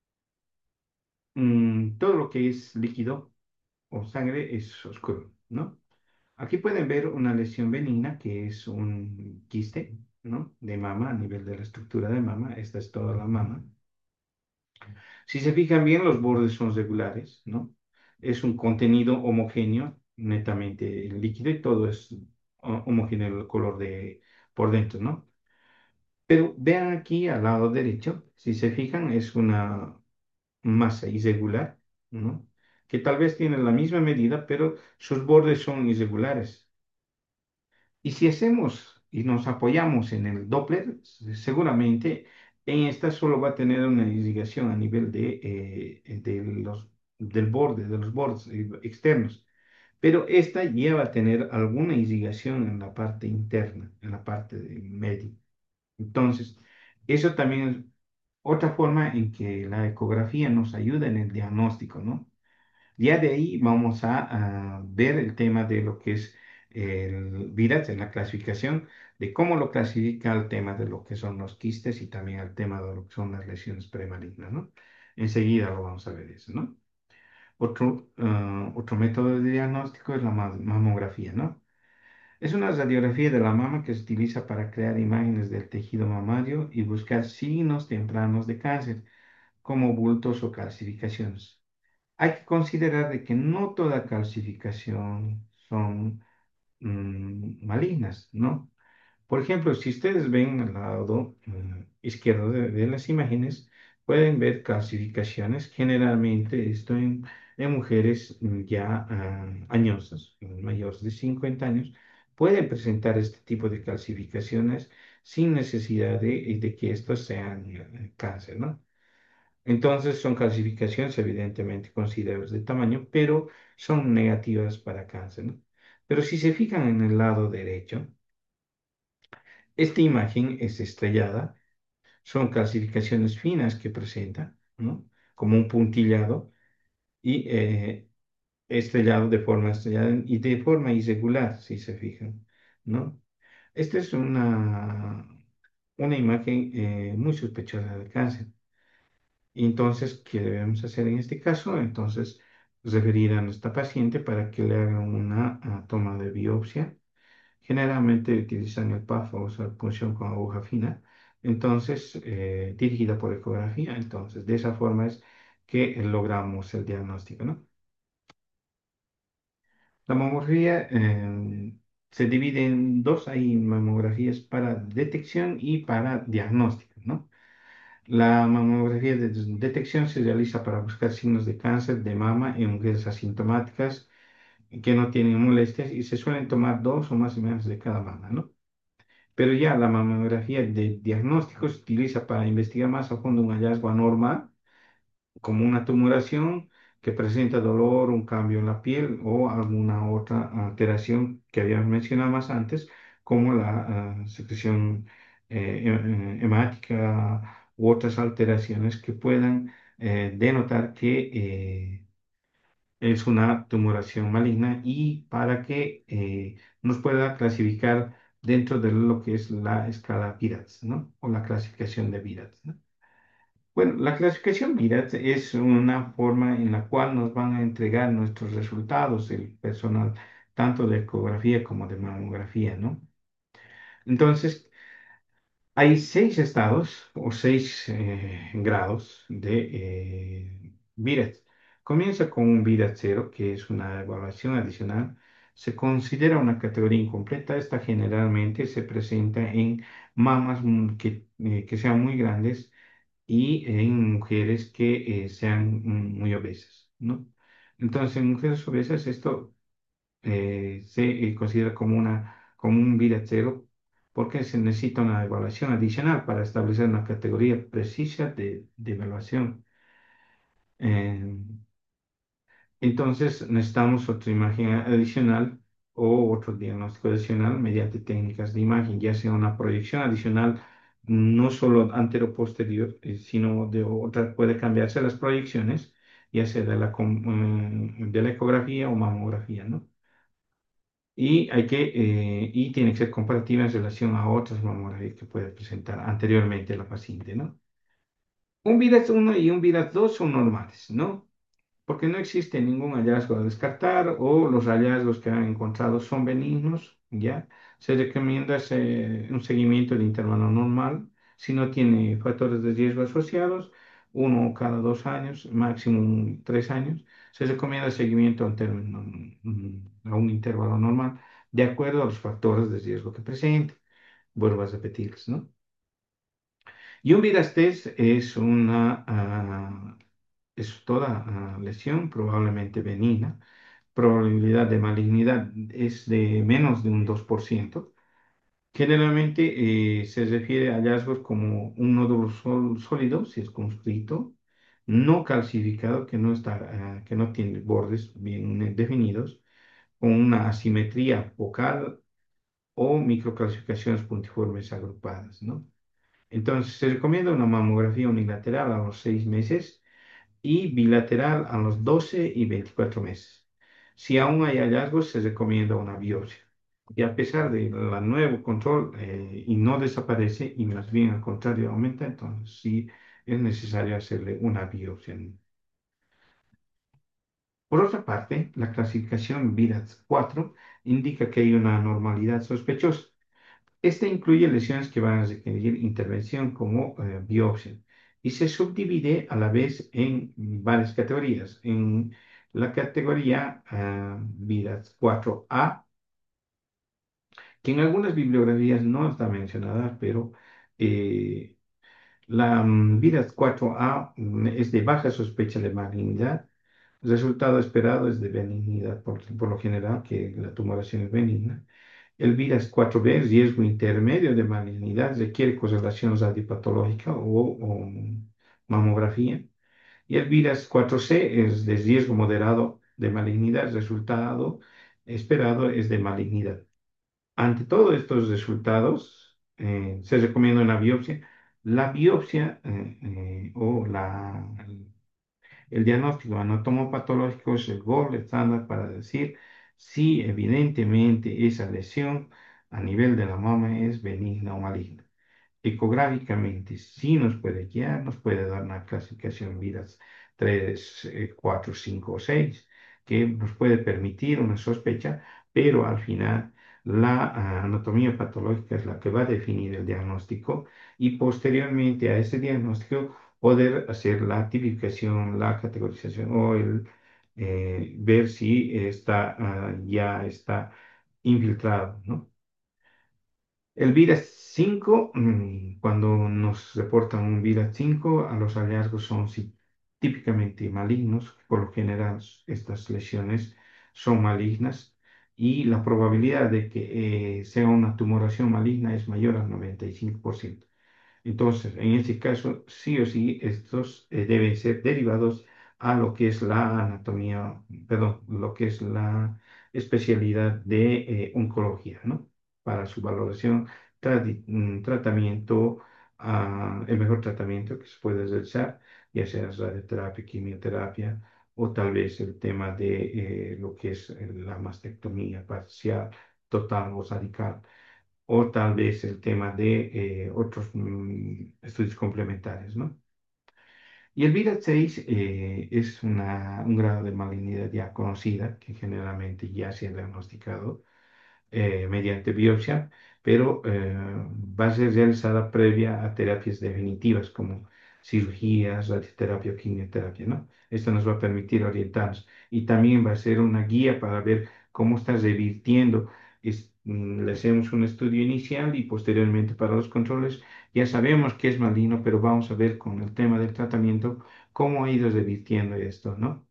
todo lo que es líquido o sangre es oscuro, ¿no? Aquí pueden ver una lesión benigna que es un quiste, ¿no? De mama a nivel de la estructura de mama. Esta es toda la mama. Si se fijan bien, los bordes son regulares, ¿no? Es un contenido homogéneo, netamente líquido y todo es homogéneo el color de por dentro, ¿no? Pero vean aquí al lado derecho, si se fijan, es una masa irregular, ¿no? Que tal vez tiene la misma medida, pero sus bordes son irregulares. Y si hacemos y nos apoyamos en el Doppler, seguramente en esta solo va a tener una irrigación a nivel del borde, de los bordes externos. Pero esta ya va a tener alguna irrigación en la parte interna, en la parte del medio. Entonces, eso también es otra forma en que la ecografía nos ayuda en el diagnóstico, ¿no? Ya de ahí vamos a ver el tema de lo que es el VIRAS, en la clasificación, de cómo lo clasifica el tema de lo que son los quistes y también el tema de lo que son las lesiones premalignas, ¿no? Enseguida lo vamos a ver eso, ¿no? Otro método de diagnóstico es la mamografía, ¿no? Es una radiografía de la mama que se utiliza para crear imágenes del tejido mamario y buscar signos tempranos de cáncer, como bultos o calcificaciones. Hay que considerar de que no toda calcificación son malignas, ¿no? Por ejemplo, si ustedes ven al lado izquierdo de las imágenes, pueden ver calcificaciones. Generalmente esto en mujeres ya añosas, mayores de 50 años, pueden presentar este tipo de calcificaciones sin necesidad de que estos sean cáncer, ¿no? Entonces son clasificaciones evidentemente considerables de tamaño, pero son negativas para cáncer, ¿no? Pero si se fijan en el lado derecho, esta imagen es estrellada, son clasificaciones finas que presenta, ¿no? Como un puntillado y estrellado de forma estrellada y de forma irregular, si se fijan, ¿no? Esta es una imagen muy sospechosa de cáncer. Y entonces, ¿qué debemos hacer en este caso? Entonces, referir a nuestra paciente para que le hagan una toma de biopsia. Generalmente utilizan el PAF o sea, punción con aguja fina, entonces, dirigida por ecografía. Entonces, de esa forma es que logramos el diagnóstico, ¿no? La mamografía se divide en dos, hay mamografías para detección y para diagnóstico, ¿no? La mamografía de detección se realiza para buscar signos de cáncer de mama en mujeres asintomáticas que no tienen molestias y se suelen tomar dos o más imágenes de cada mama, ¿no? Pero ya la mamografía de diagnóstico se utiliza para investigar más a fondo un hallazgo anormal, como una tumoración que presenta dolor, un cambio en la piel o alguna otra alteración que habíamos mencionado más antes, como la secreción hemática u otras alteraciones que puedan denotar que es una tumoración maligna y para que nos pueda clasificar dentro de lo que es la escala VIRATS, ¿no? O la clasificación de VIRATS, ¿no? Bueno, la clasificación VIRATS es una forma en la cual nos van a entregar nuestros resultados, el personal, tanto de ecografía como de mamografía, ¿no? Entonces, hay seis estados o seis grados de VIRATS. Comienza con un VIRAT cero, que es una evaluación adicional. Se considera una categoría incompleta. Esta generalmente se presenta en mamas que sean muy grandes y en mujeres que sean muy obesas, ¿no? Entonces, en mujeres obesas esto se considera como un vida cero porque se necesita una evaluación adicional para establecer una categoría precisa de evaluación. Eh, entonces necesitamos otra imagen adicional o otro diagnóstico adicional mediante técnicas de imagen, ya sea una proyección adicional, no solo antero-posterior, sino de otra, puede cambiarse las proyecciones, ya sea de la ecografía o mamografía, ¿no? Y tiene que ser comparativa en relación a otras mamografías que puede presentar anteriormente la paciente, ¿no? Un VIRAS uno y un VIRAS 2 son normales, ¿no? Porque no existe ningún hallazgo a descartar o los hallazgos que han encontrado son benignos, ¿ya? Se recomienda un seguimiento de intervalo normal si no tiene factores de riesgo asociados, uno cada 2 años, máximo 3 años. Se recomienda seguimiento a un intervalo normal de acuerdo a los factores de riesgo que presente. Vuelvo a repetirles, ¿no? Y un virastés es toda lesión probablemente benigna. Probabilidad de malignidad es de menos de un 2%. Generalmente se refiere a hallazgos como un nódulo sólido, si es conscrito, no calcificado, que no tiene bordes bien definidos, con una asimetría focal o microcalcificaciones puntiformes agrupadas, ¿no? Entonces, se recomienda una mamografía unilateral a los 6 meses y bilateral a los 12 y 24 meses. Si aún hay hallazgos, se recomienda una biopsia. Y a pesar del nuevo control y no desaparece, y más bien al contrario aumenta, entonces sí es necesario hacerle una biopsia. Por otra parte, la clasificación VIRATS 4 indica que hay una normalidad sospechosa. Este incluye lesiones que van a requerir intervención como biopsia y se subdivide a la vez en varias categorías. En la categoría VIRAS 4A, que en algunas bibliografías no está mencionada, pero eh, la VIRAS 4A es de baja sospecha de malignidad. El resultado esperado es de benignidad por lo general, que la tumoración es benigna. El VIRAS 4B, riesgo intermedio de malignidad, requiere correlación radiopatológica o mamografía. Y el VIRAS 4C es de riesgo moderado de malignidad, resultado esperado es de malignidad. Ante todos estos resultados, se recomienda una biopsia. La biopsia el diagnóstico anatomopatológico es el gold estándar para decir si evidentemente esa lesión a nivel de la mama es benigna o maligna. Ecográficamente sí nos puede guiar, nos puede dar una clasificación VIRAS 3, 4, 5 o 6, que nos puede permitir una sospecha, pero al final la anatomía patológica es la que va a definir el diagnóstico y posteriormente a ese diagnóstico poder hacer la tipificación, la categorización o ver si ya está infiltrado, ¿no? El VIRAS 5, cuando nos reportan un VIRAS 5, a los hallazgos son sí, típicamente malignos. Por lo general, estas lesiones son malignas y la probabilidad de que sea una tumoración maligna es mayor al 95%. Entonces, en este caso, sí o sí, estos deben ser derivados a lo que es la anatomía, perdón, lo que es la especialidad de oncología, ¿no? Para su valoración, tratamiento, el mejor tratamiento que se puede realizar, ya sea radioterapia, quimioterapia o tal vez el tema de lo que es la mastectomía parcial, total o radical, o tal vez el tema de otros estudios complementarios, ¿no? Y el VIRAT-6 es un grado de malignidad ya conocida, que generalmente ya se ha diagnosticado mediante biopsia, pero va a ser realizada previa a terapias definitivas como cirugías, radioterapia o quimioterapia, ¿no? Esto nos va a permitir orientarnos y también va a ser una guía para ver cómo está revirtiendo. Le hacemos un estudio inicial y posteriormente para los controles ya sabemos que es maligno, pero vamos a ver con el tema del tratamiento cómo ha ido revirtiendo esto, ¿no?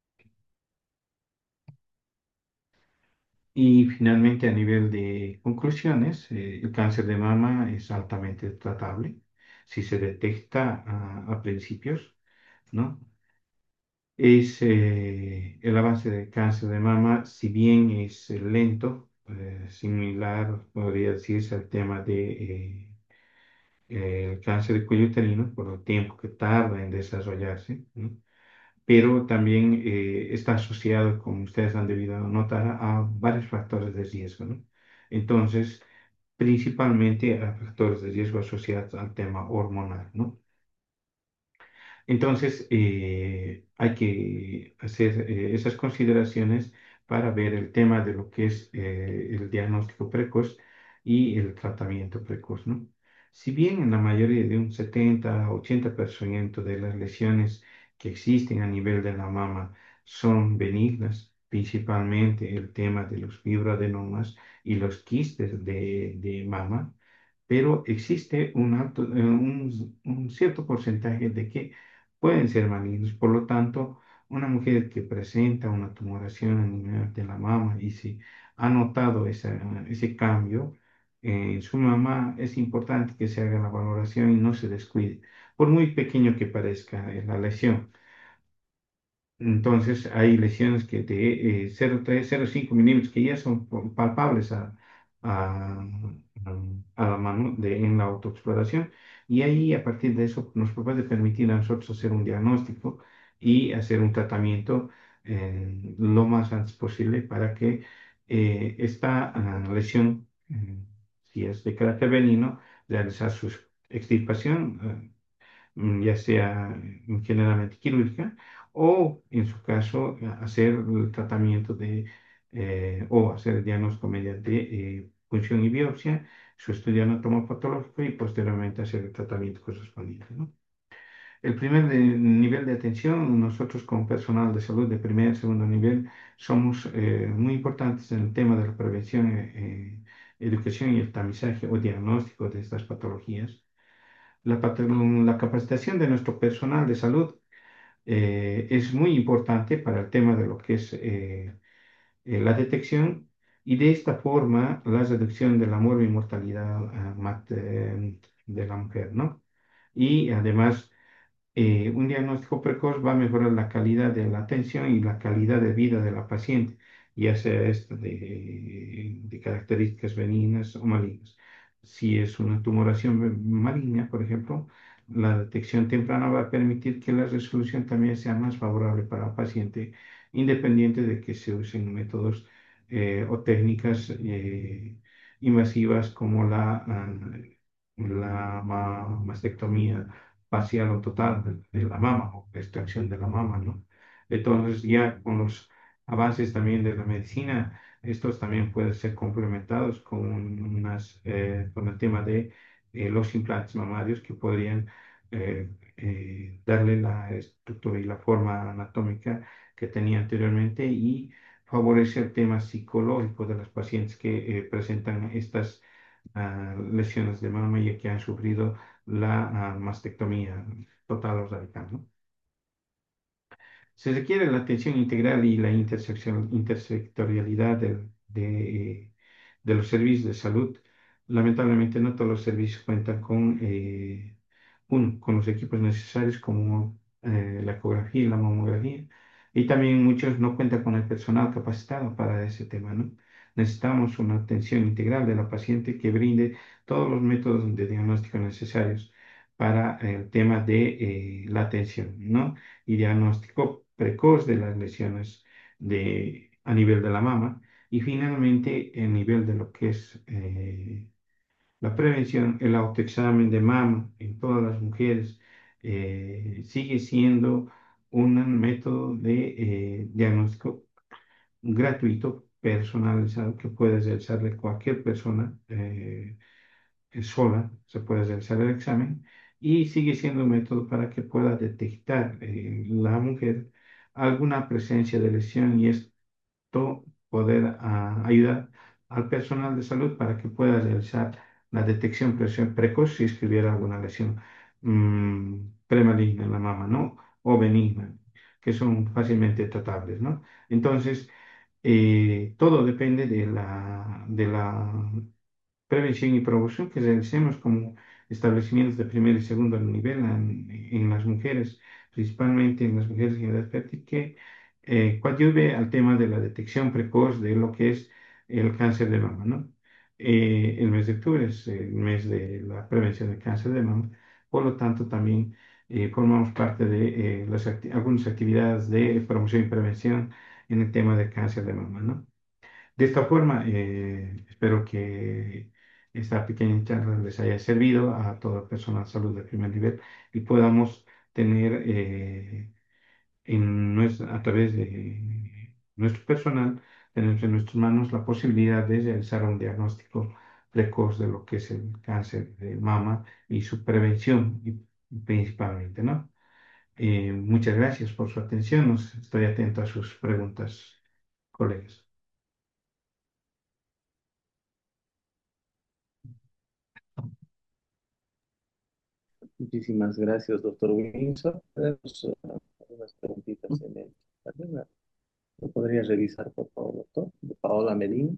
Y finalmente, a nivel de conclusiones, el cáncer de mama es altamente tratable si se detecta a principios, ¿no? El avance del cáncer de mama, si bien es lento, similar, podría decirse, al tema de el cáncer de cuello uterino, por el tiempo que tarda en desarrollarse, ¿no? Pero también está asociado, como ustedes han debido notar, a varios factores de riesgo, ¿no? Entonces, principalmente a factores de riesgo asociados al tema hormonal, ¿no? Entonces, hay que hacer esas consideraciones para ver el tema de lo que es el diagnóstico precoz y el tratamiento precoz, ¿no? Si bien en la mayoría de un 70-80% de las lesiones que existen a nivel de la mama son benignas, principalmente el tema de los fibroadenomas y los quistes de mama, pero existe un cierto porcentaje de que pueden ser malignos. Por lo tanto, una mujer que presenta una tumoración a nivel de la mama y si ha notado ese cambio en su mama, es importante que se haga la valoración y no se descuide, por muy pequeño que parezca la lesión. Entonces, hay lesiones que de 0,3, 0,5 milímetros que ya son palpables a, a la mano en la autoexploración. Y ahí, a partir de eso, nos puede permitir a nosotros hacer un diagnóstico y hacer un tratamiento lo más antes posible para que esta lesión, si es de carácter benigno, realizar su extirpación. Ya sea generalmente quirúrgica, o en su caso hacer el tratamiento o hacer el diagnóstico mediante punción y biopsia, su estudio anatomopatológico y posteriormente hacer el tratamiento correspondiente, ¿no? El primer nivel de atención, nosotros como personal de salud de primer y segundo nivel somos muy importantes en el tema de la prevención, educación y el tamizaje o diagnóstico de estas patologías. La capacitación de nuestro personal de salud es muy importante para el tema de lo que es la detección y de esta forma la reducción de la mortalidad de la mujer, ¿no? Y además un diagnóstico precoz va a mejorar la calidad de la atención y la calidad de vida de la paciente, ya sea esta de características benignas o malignas. Si es una tumoración maligna, por ejemplo, la detección temprana va a permitir que la resolución también sea más favorable para el paciente, independiente de que se usen métodos o técnicas invasivas como la mastectomía parcial o total de la mama o extracción de la mama, ¿no? Entonces, ya con los avances también de la medicina, estos también pueden ser complementados con el tema de los implantes mamarios que podrían darle la estructura y la forma anatómica que tenía anteriormente y favorecer temas psicológicos de las pacientes que presentan estas lesiones de mama y que han sufrido la mastectomía total o radical, ¿no? Se requiere la atención integral y la intersectorialidad de los servicios de salud. Lamentablemente, no todos los servicios cuentan con los equipos necesarios como la ecografía y la mamografía. Y también muchos no cuentan con el personal capacitado para ese tema, ¿no? Necesitamos una atención integral de la paciente que brinde todos los métodos de diagnóstico necesarios para el tema de la atención, ¿no? Y diagnóstico precoz de las lesiones a nivel de la mama y finalmente a nivel de lo que es la prevención, el autoexamen de mama en todas las mujeres sigue siendo un método de diagnóstico gratuito, personalizado, que puede realizarle cualquier persona sola, se puede realizar el examen y sigue siendo un método para que pueda detectar la mujer alguna presencia de lesión y esto poder ayudar al personal de salud para que pueda realizar la detección precoz si escribiera alguna lesión premaligna en la mama, ¿no? O benigna, que son fácilmente tratables, ¿no? Entonces, todo depende de la prevención y promoción que realicemos como establecimientos de primer y segundo nivel en las mujeres, principalmente en las mujeres en edad fértil, que coadyuve al tema de la detección precoz de lo que es el cáncer de mama, ¿no? El mes de octubre es el mes de la prevención del cáncer de mama, por lo tanto también formamos parte de algunas actividades de promoción y prevención en el tema del cáncer de mama, ¿no? De esta forma, espero que esta pequeña charla les haya servido a toda persona de salud de primer nivel y podamos tener a través de nuestro personal, tener en nuestras manos la posibilidad de realizar un diagnóstico precoz de lo que es el cáncer de mama y su prevención principalmente, ¿no? Muchas gracias por su atención. Estoy atento a sus preguntas, colegas. Muchísimas gracias, doctor Windsor. Tenemos algunas preguntitas en el. ¿Lo podría revisar, por favor, doctor? De Paola Medina.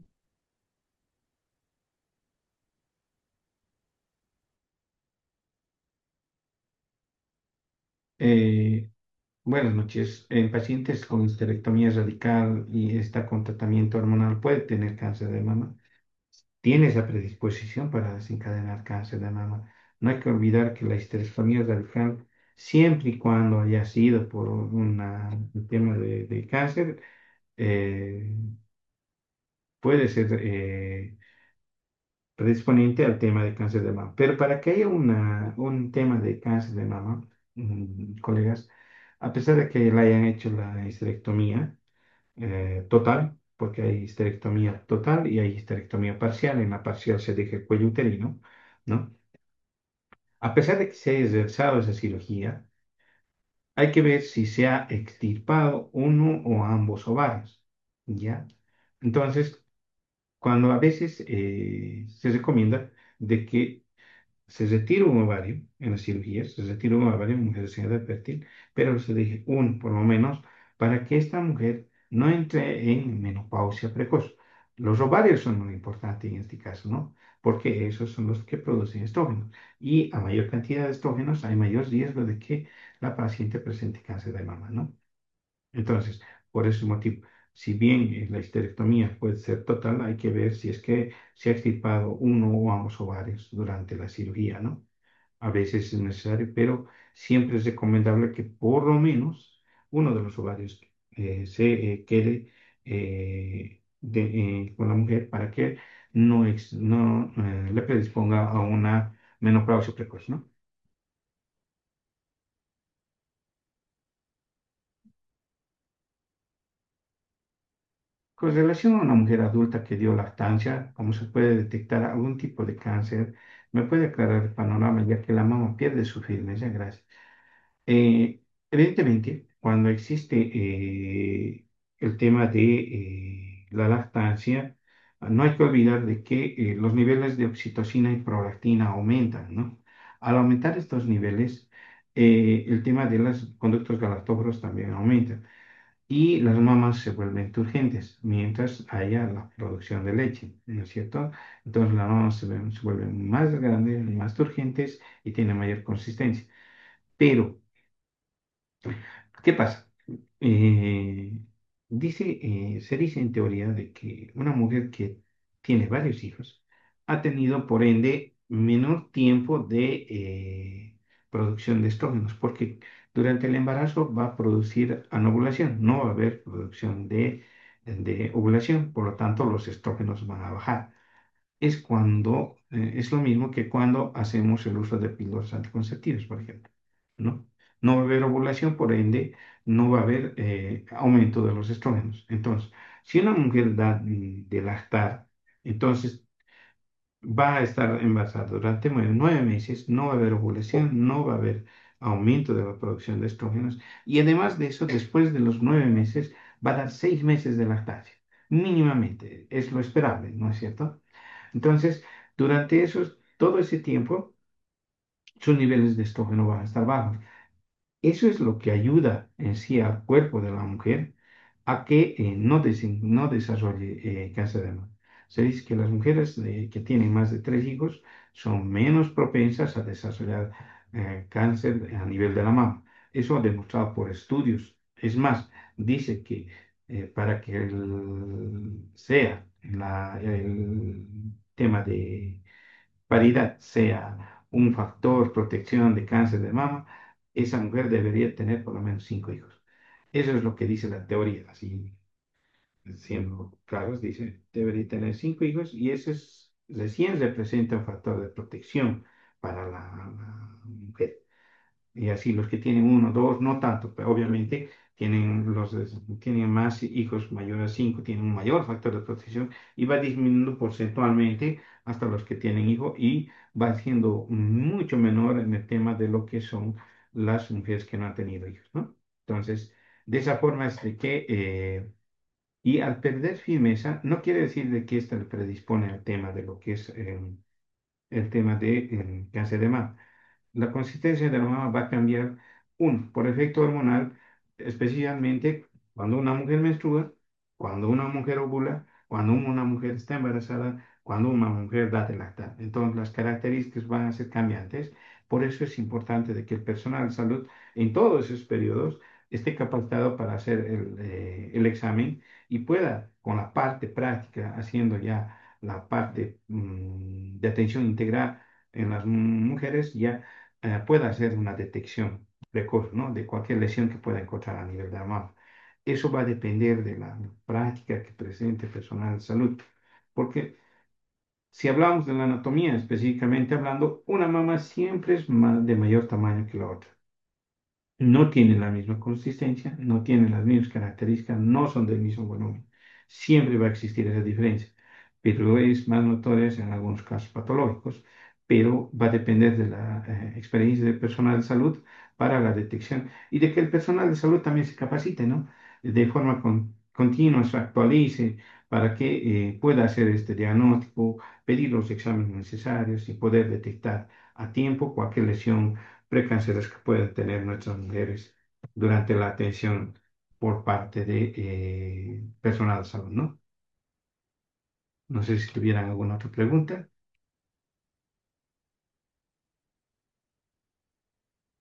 Eh, Buenas noches. En pacientes con histerectomía radical y está con tratamiento hormonal puede tener cáncer de mama. Tiene esa predisposición para desencadenar cáncer de mama. No hay que olvidar que la histerectomía radical, siempre y cuando haya sido por un tema de cáncer, eh, puede ser predisponente al tema de cáncer de mama. Pero para que haya un tema de cáncer de mama, colegas, a pesar de que le hayan hecho la histerectomía, total, porque hay histerectomía total y hay histerectomía parcial. En la parcial se deja el cuello uterino, ¿no? A pesar de que se haya realizado esa cirugía, hay que ver si se ha extirpado uno o ambos ovarios, ¿ya? Entonces, cuando a veces se recomienda de que se retira un ovario en las cirugías, se retira un ovario en mujeres en edad fértil, pero se deje uno por lo menos para que esta mujer no entre en menopausia precoz. Los ovarios son muy importantes en este caso, ¿no? Porque esos son los que producen estrógenos. Y a mayor cantidad de estrógenos hay mayor riesgo de que la paciente presente cáncer de mama, ¿no? Entonces, por ese motivo, si bien la histerectomía puede ser total, hay que ver si es que se ha extirpado uno o ambos ovarios durante la cirugía, ¿no? A veces es necesario, pero siempre es recomendable que por lo menos uno de los ovarios se quede con la mujer para que no le predisponga a una menopausia precoz, ¿no? Con relación a una mujer adulta que dio lactancia, ¿cómo se puede detectar algún tipo de cáncer? ¿Me puede aclarar el panorama ya que la mama pierde su firmeza? Gracias. Evidentemente, cuando existe el tema de la lactancia, no hay que olvidar de que los niveles de oxitocina y prolactina aumentan, ¿no? Al aumentar estos niveles, el tema de los conductos galactóferos también aumenta y las mamas se vuelven turgentes mientras haya la producción de leche, ¿no es cierto? Entonces las mamas se vuelven más grandes, más turgentes y tienen mayor consistencia. Pero, ¿qué pasa? Eh, se dice en teoría de que una mujer que tiene varios hijos ha tenido, por ende, menor tiempo de producción de estrógenos, porque durante el embarazo va a producir anovulación, no va a haber producción de ovulación, por lo tanto los estrógenos van a bajar. Es lo mismo que cuando hacemos el uso de píldoras anticonceptivas, por ejemplo, ¿no? No va a haber ovulación, por ende, no va a haber aumento de los estrógenos. Entonces, si una mujer da de lactar, entonces va a estar embarazada durante 9 meses, no va a haber ovulación, no va a haber aumento de la producción de estrógenos y además de eso, después de los 9 meses, va a dar 6 meses de lactancia, mínimamente, es lo esperable, ¿no es cierto? Entonces, durante todo ese tiempo, sus niveles de estrógeno van a estar bajos. Eso es lo que ayuda en sí al cuerpo de la mujer a que no desarrolle cáncer de mama. Se dice que las mujeres que tienen más de 3 hijos son menos propensas a desarrollar cáncer a nivel de la mama. Eso ha demostrado por estudios. Es más, dice que para que el tema de paridad sea un factor protección de cáncer de mama, esa mujer debería tener por lo menos 5 hijos. Eso es lo que dice la teoría, así siendo claros, dice, debería tener 5 hijos y ese recién representa un factor de protección para la mujer. Y así los que tienen uno, dos, no tanto, pero obviamente tienen más hijos mayores a 5, tienen un mayor factor de protección y va disminuyendo porcentualmente hasta los que tienen hijos y va siendo mucho menor en el tema de lo que son las mujeres que no han tenido hijos, ¿no? Entonces, de esa forma es de que, y al perder firmeza, no quiere decir de que ésta le predispone al tema de lo que es el tema de cáncer de mama. La consistencia de la mama va a cambiar, uno, por efecto hormonal, especialmente cuando una mujer menstrua, cuando una mujer ovula, cuando una mujer está embarazada, cuando una mujer da de lactar. Entonces, las características van a ser cambiantes. Por eso es importante de que el personal de salud en todos esos periodos esté capacitado para hacer el examen y pueda, con la parte práctica, haciendo ya la parte de atención integral en las mujeres, ya pueda hacer una detección precoz, ¿no? De cualquier lesión que pueda encontrar a nivel de la mama. Eso va a depender de la práctica que presente el personal de salud, porque si hablamos de la anatomía específicamente hablando, una mama siempre es de mayor tamaño que la otra. No tienen la misma consistencia, no tienen las mismas características, no son del mismo volumen. Siempre va a existir esa diferencia, pero es más notoria en algunos casos patológicos, pero va a depender de la experiencia del personal de salud para la detección y de que el personal de salud también se capacite, ¿no? De forma continua, se actualice para que pueda hacer este diagnóstico, pedir los exámenes necesarios y poder detectar a tiempo cualquier lesión precanceres que pueden tener nuestras mujeres durante la atención por parte de personal de salud, ¿no? No sé si tuvieran alguna otra pregunta.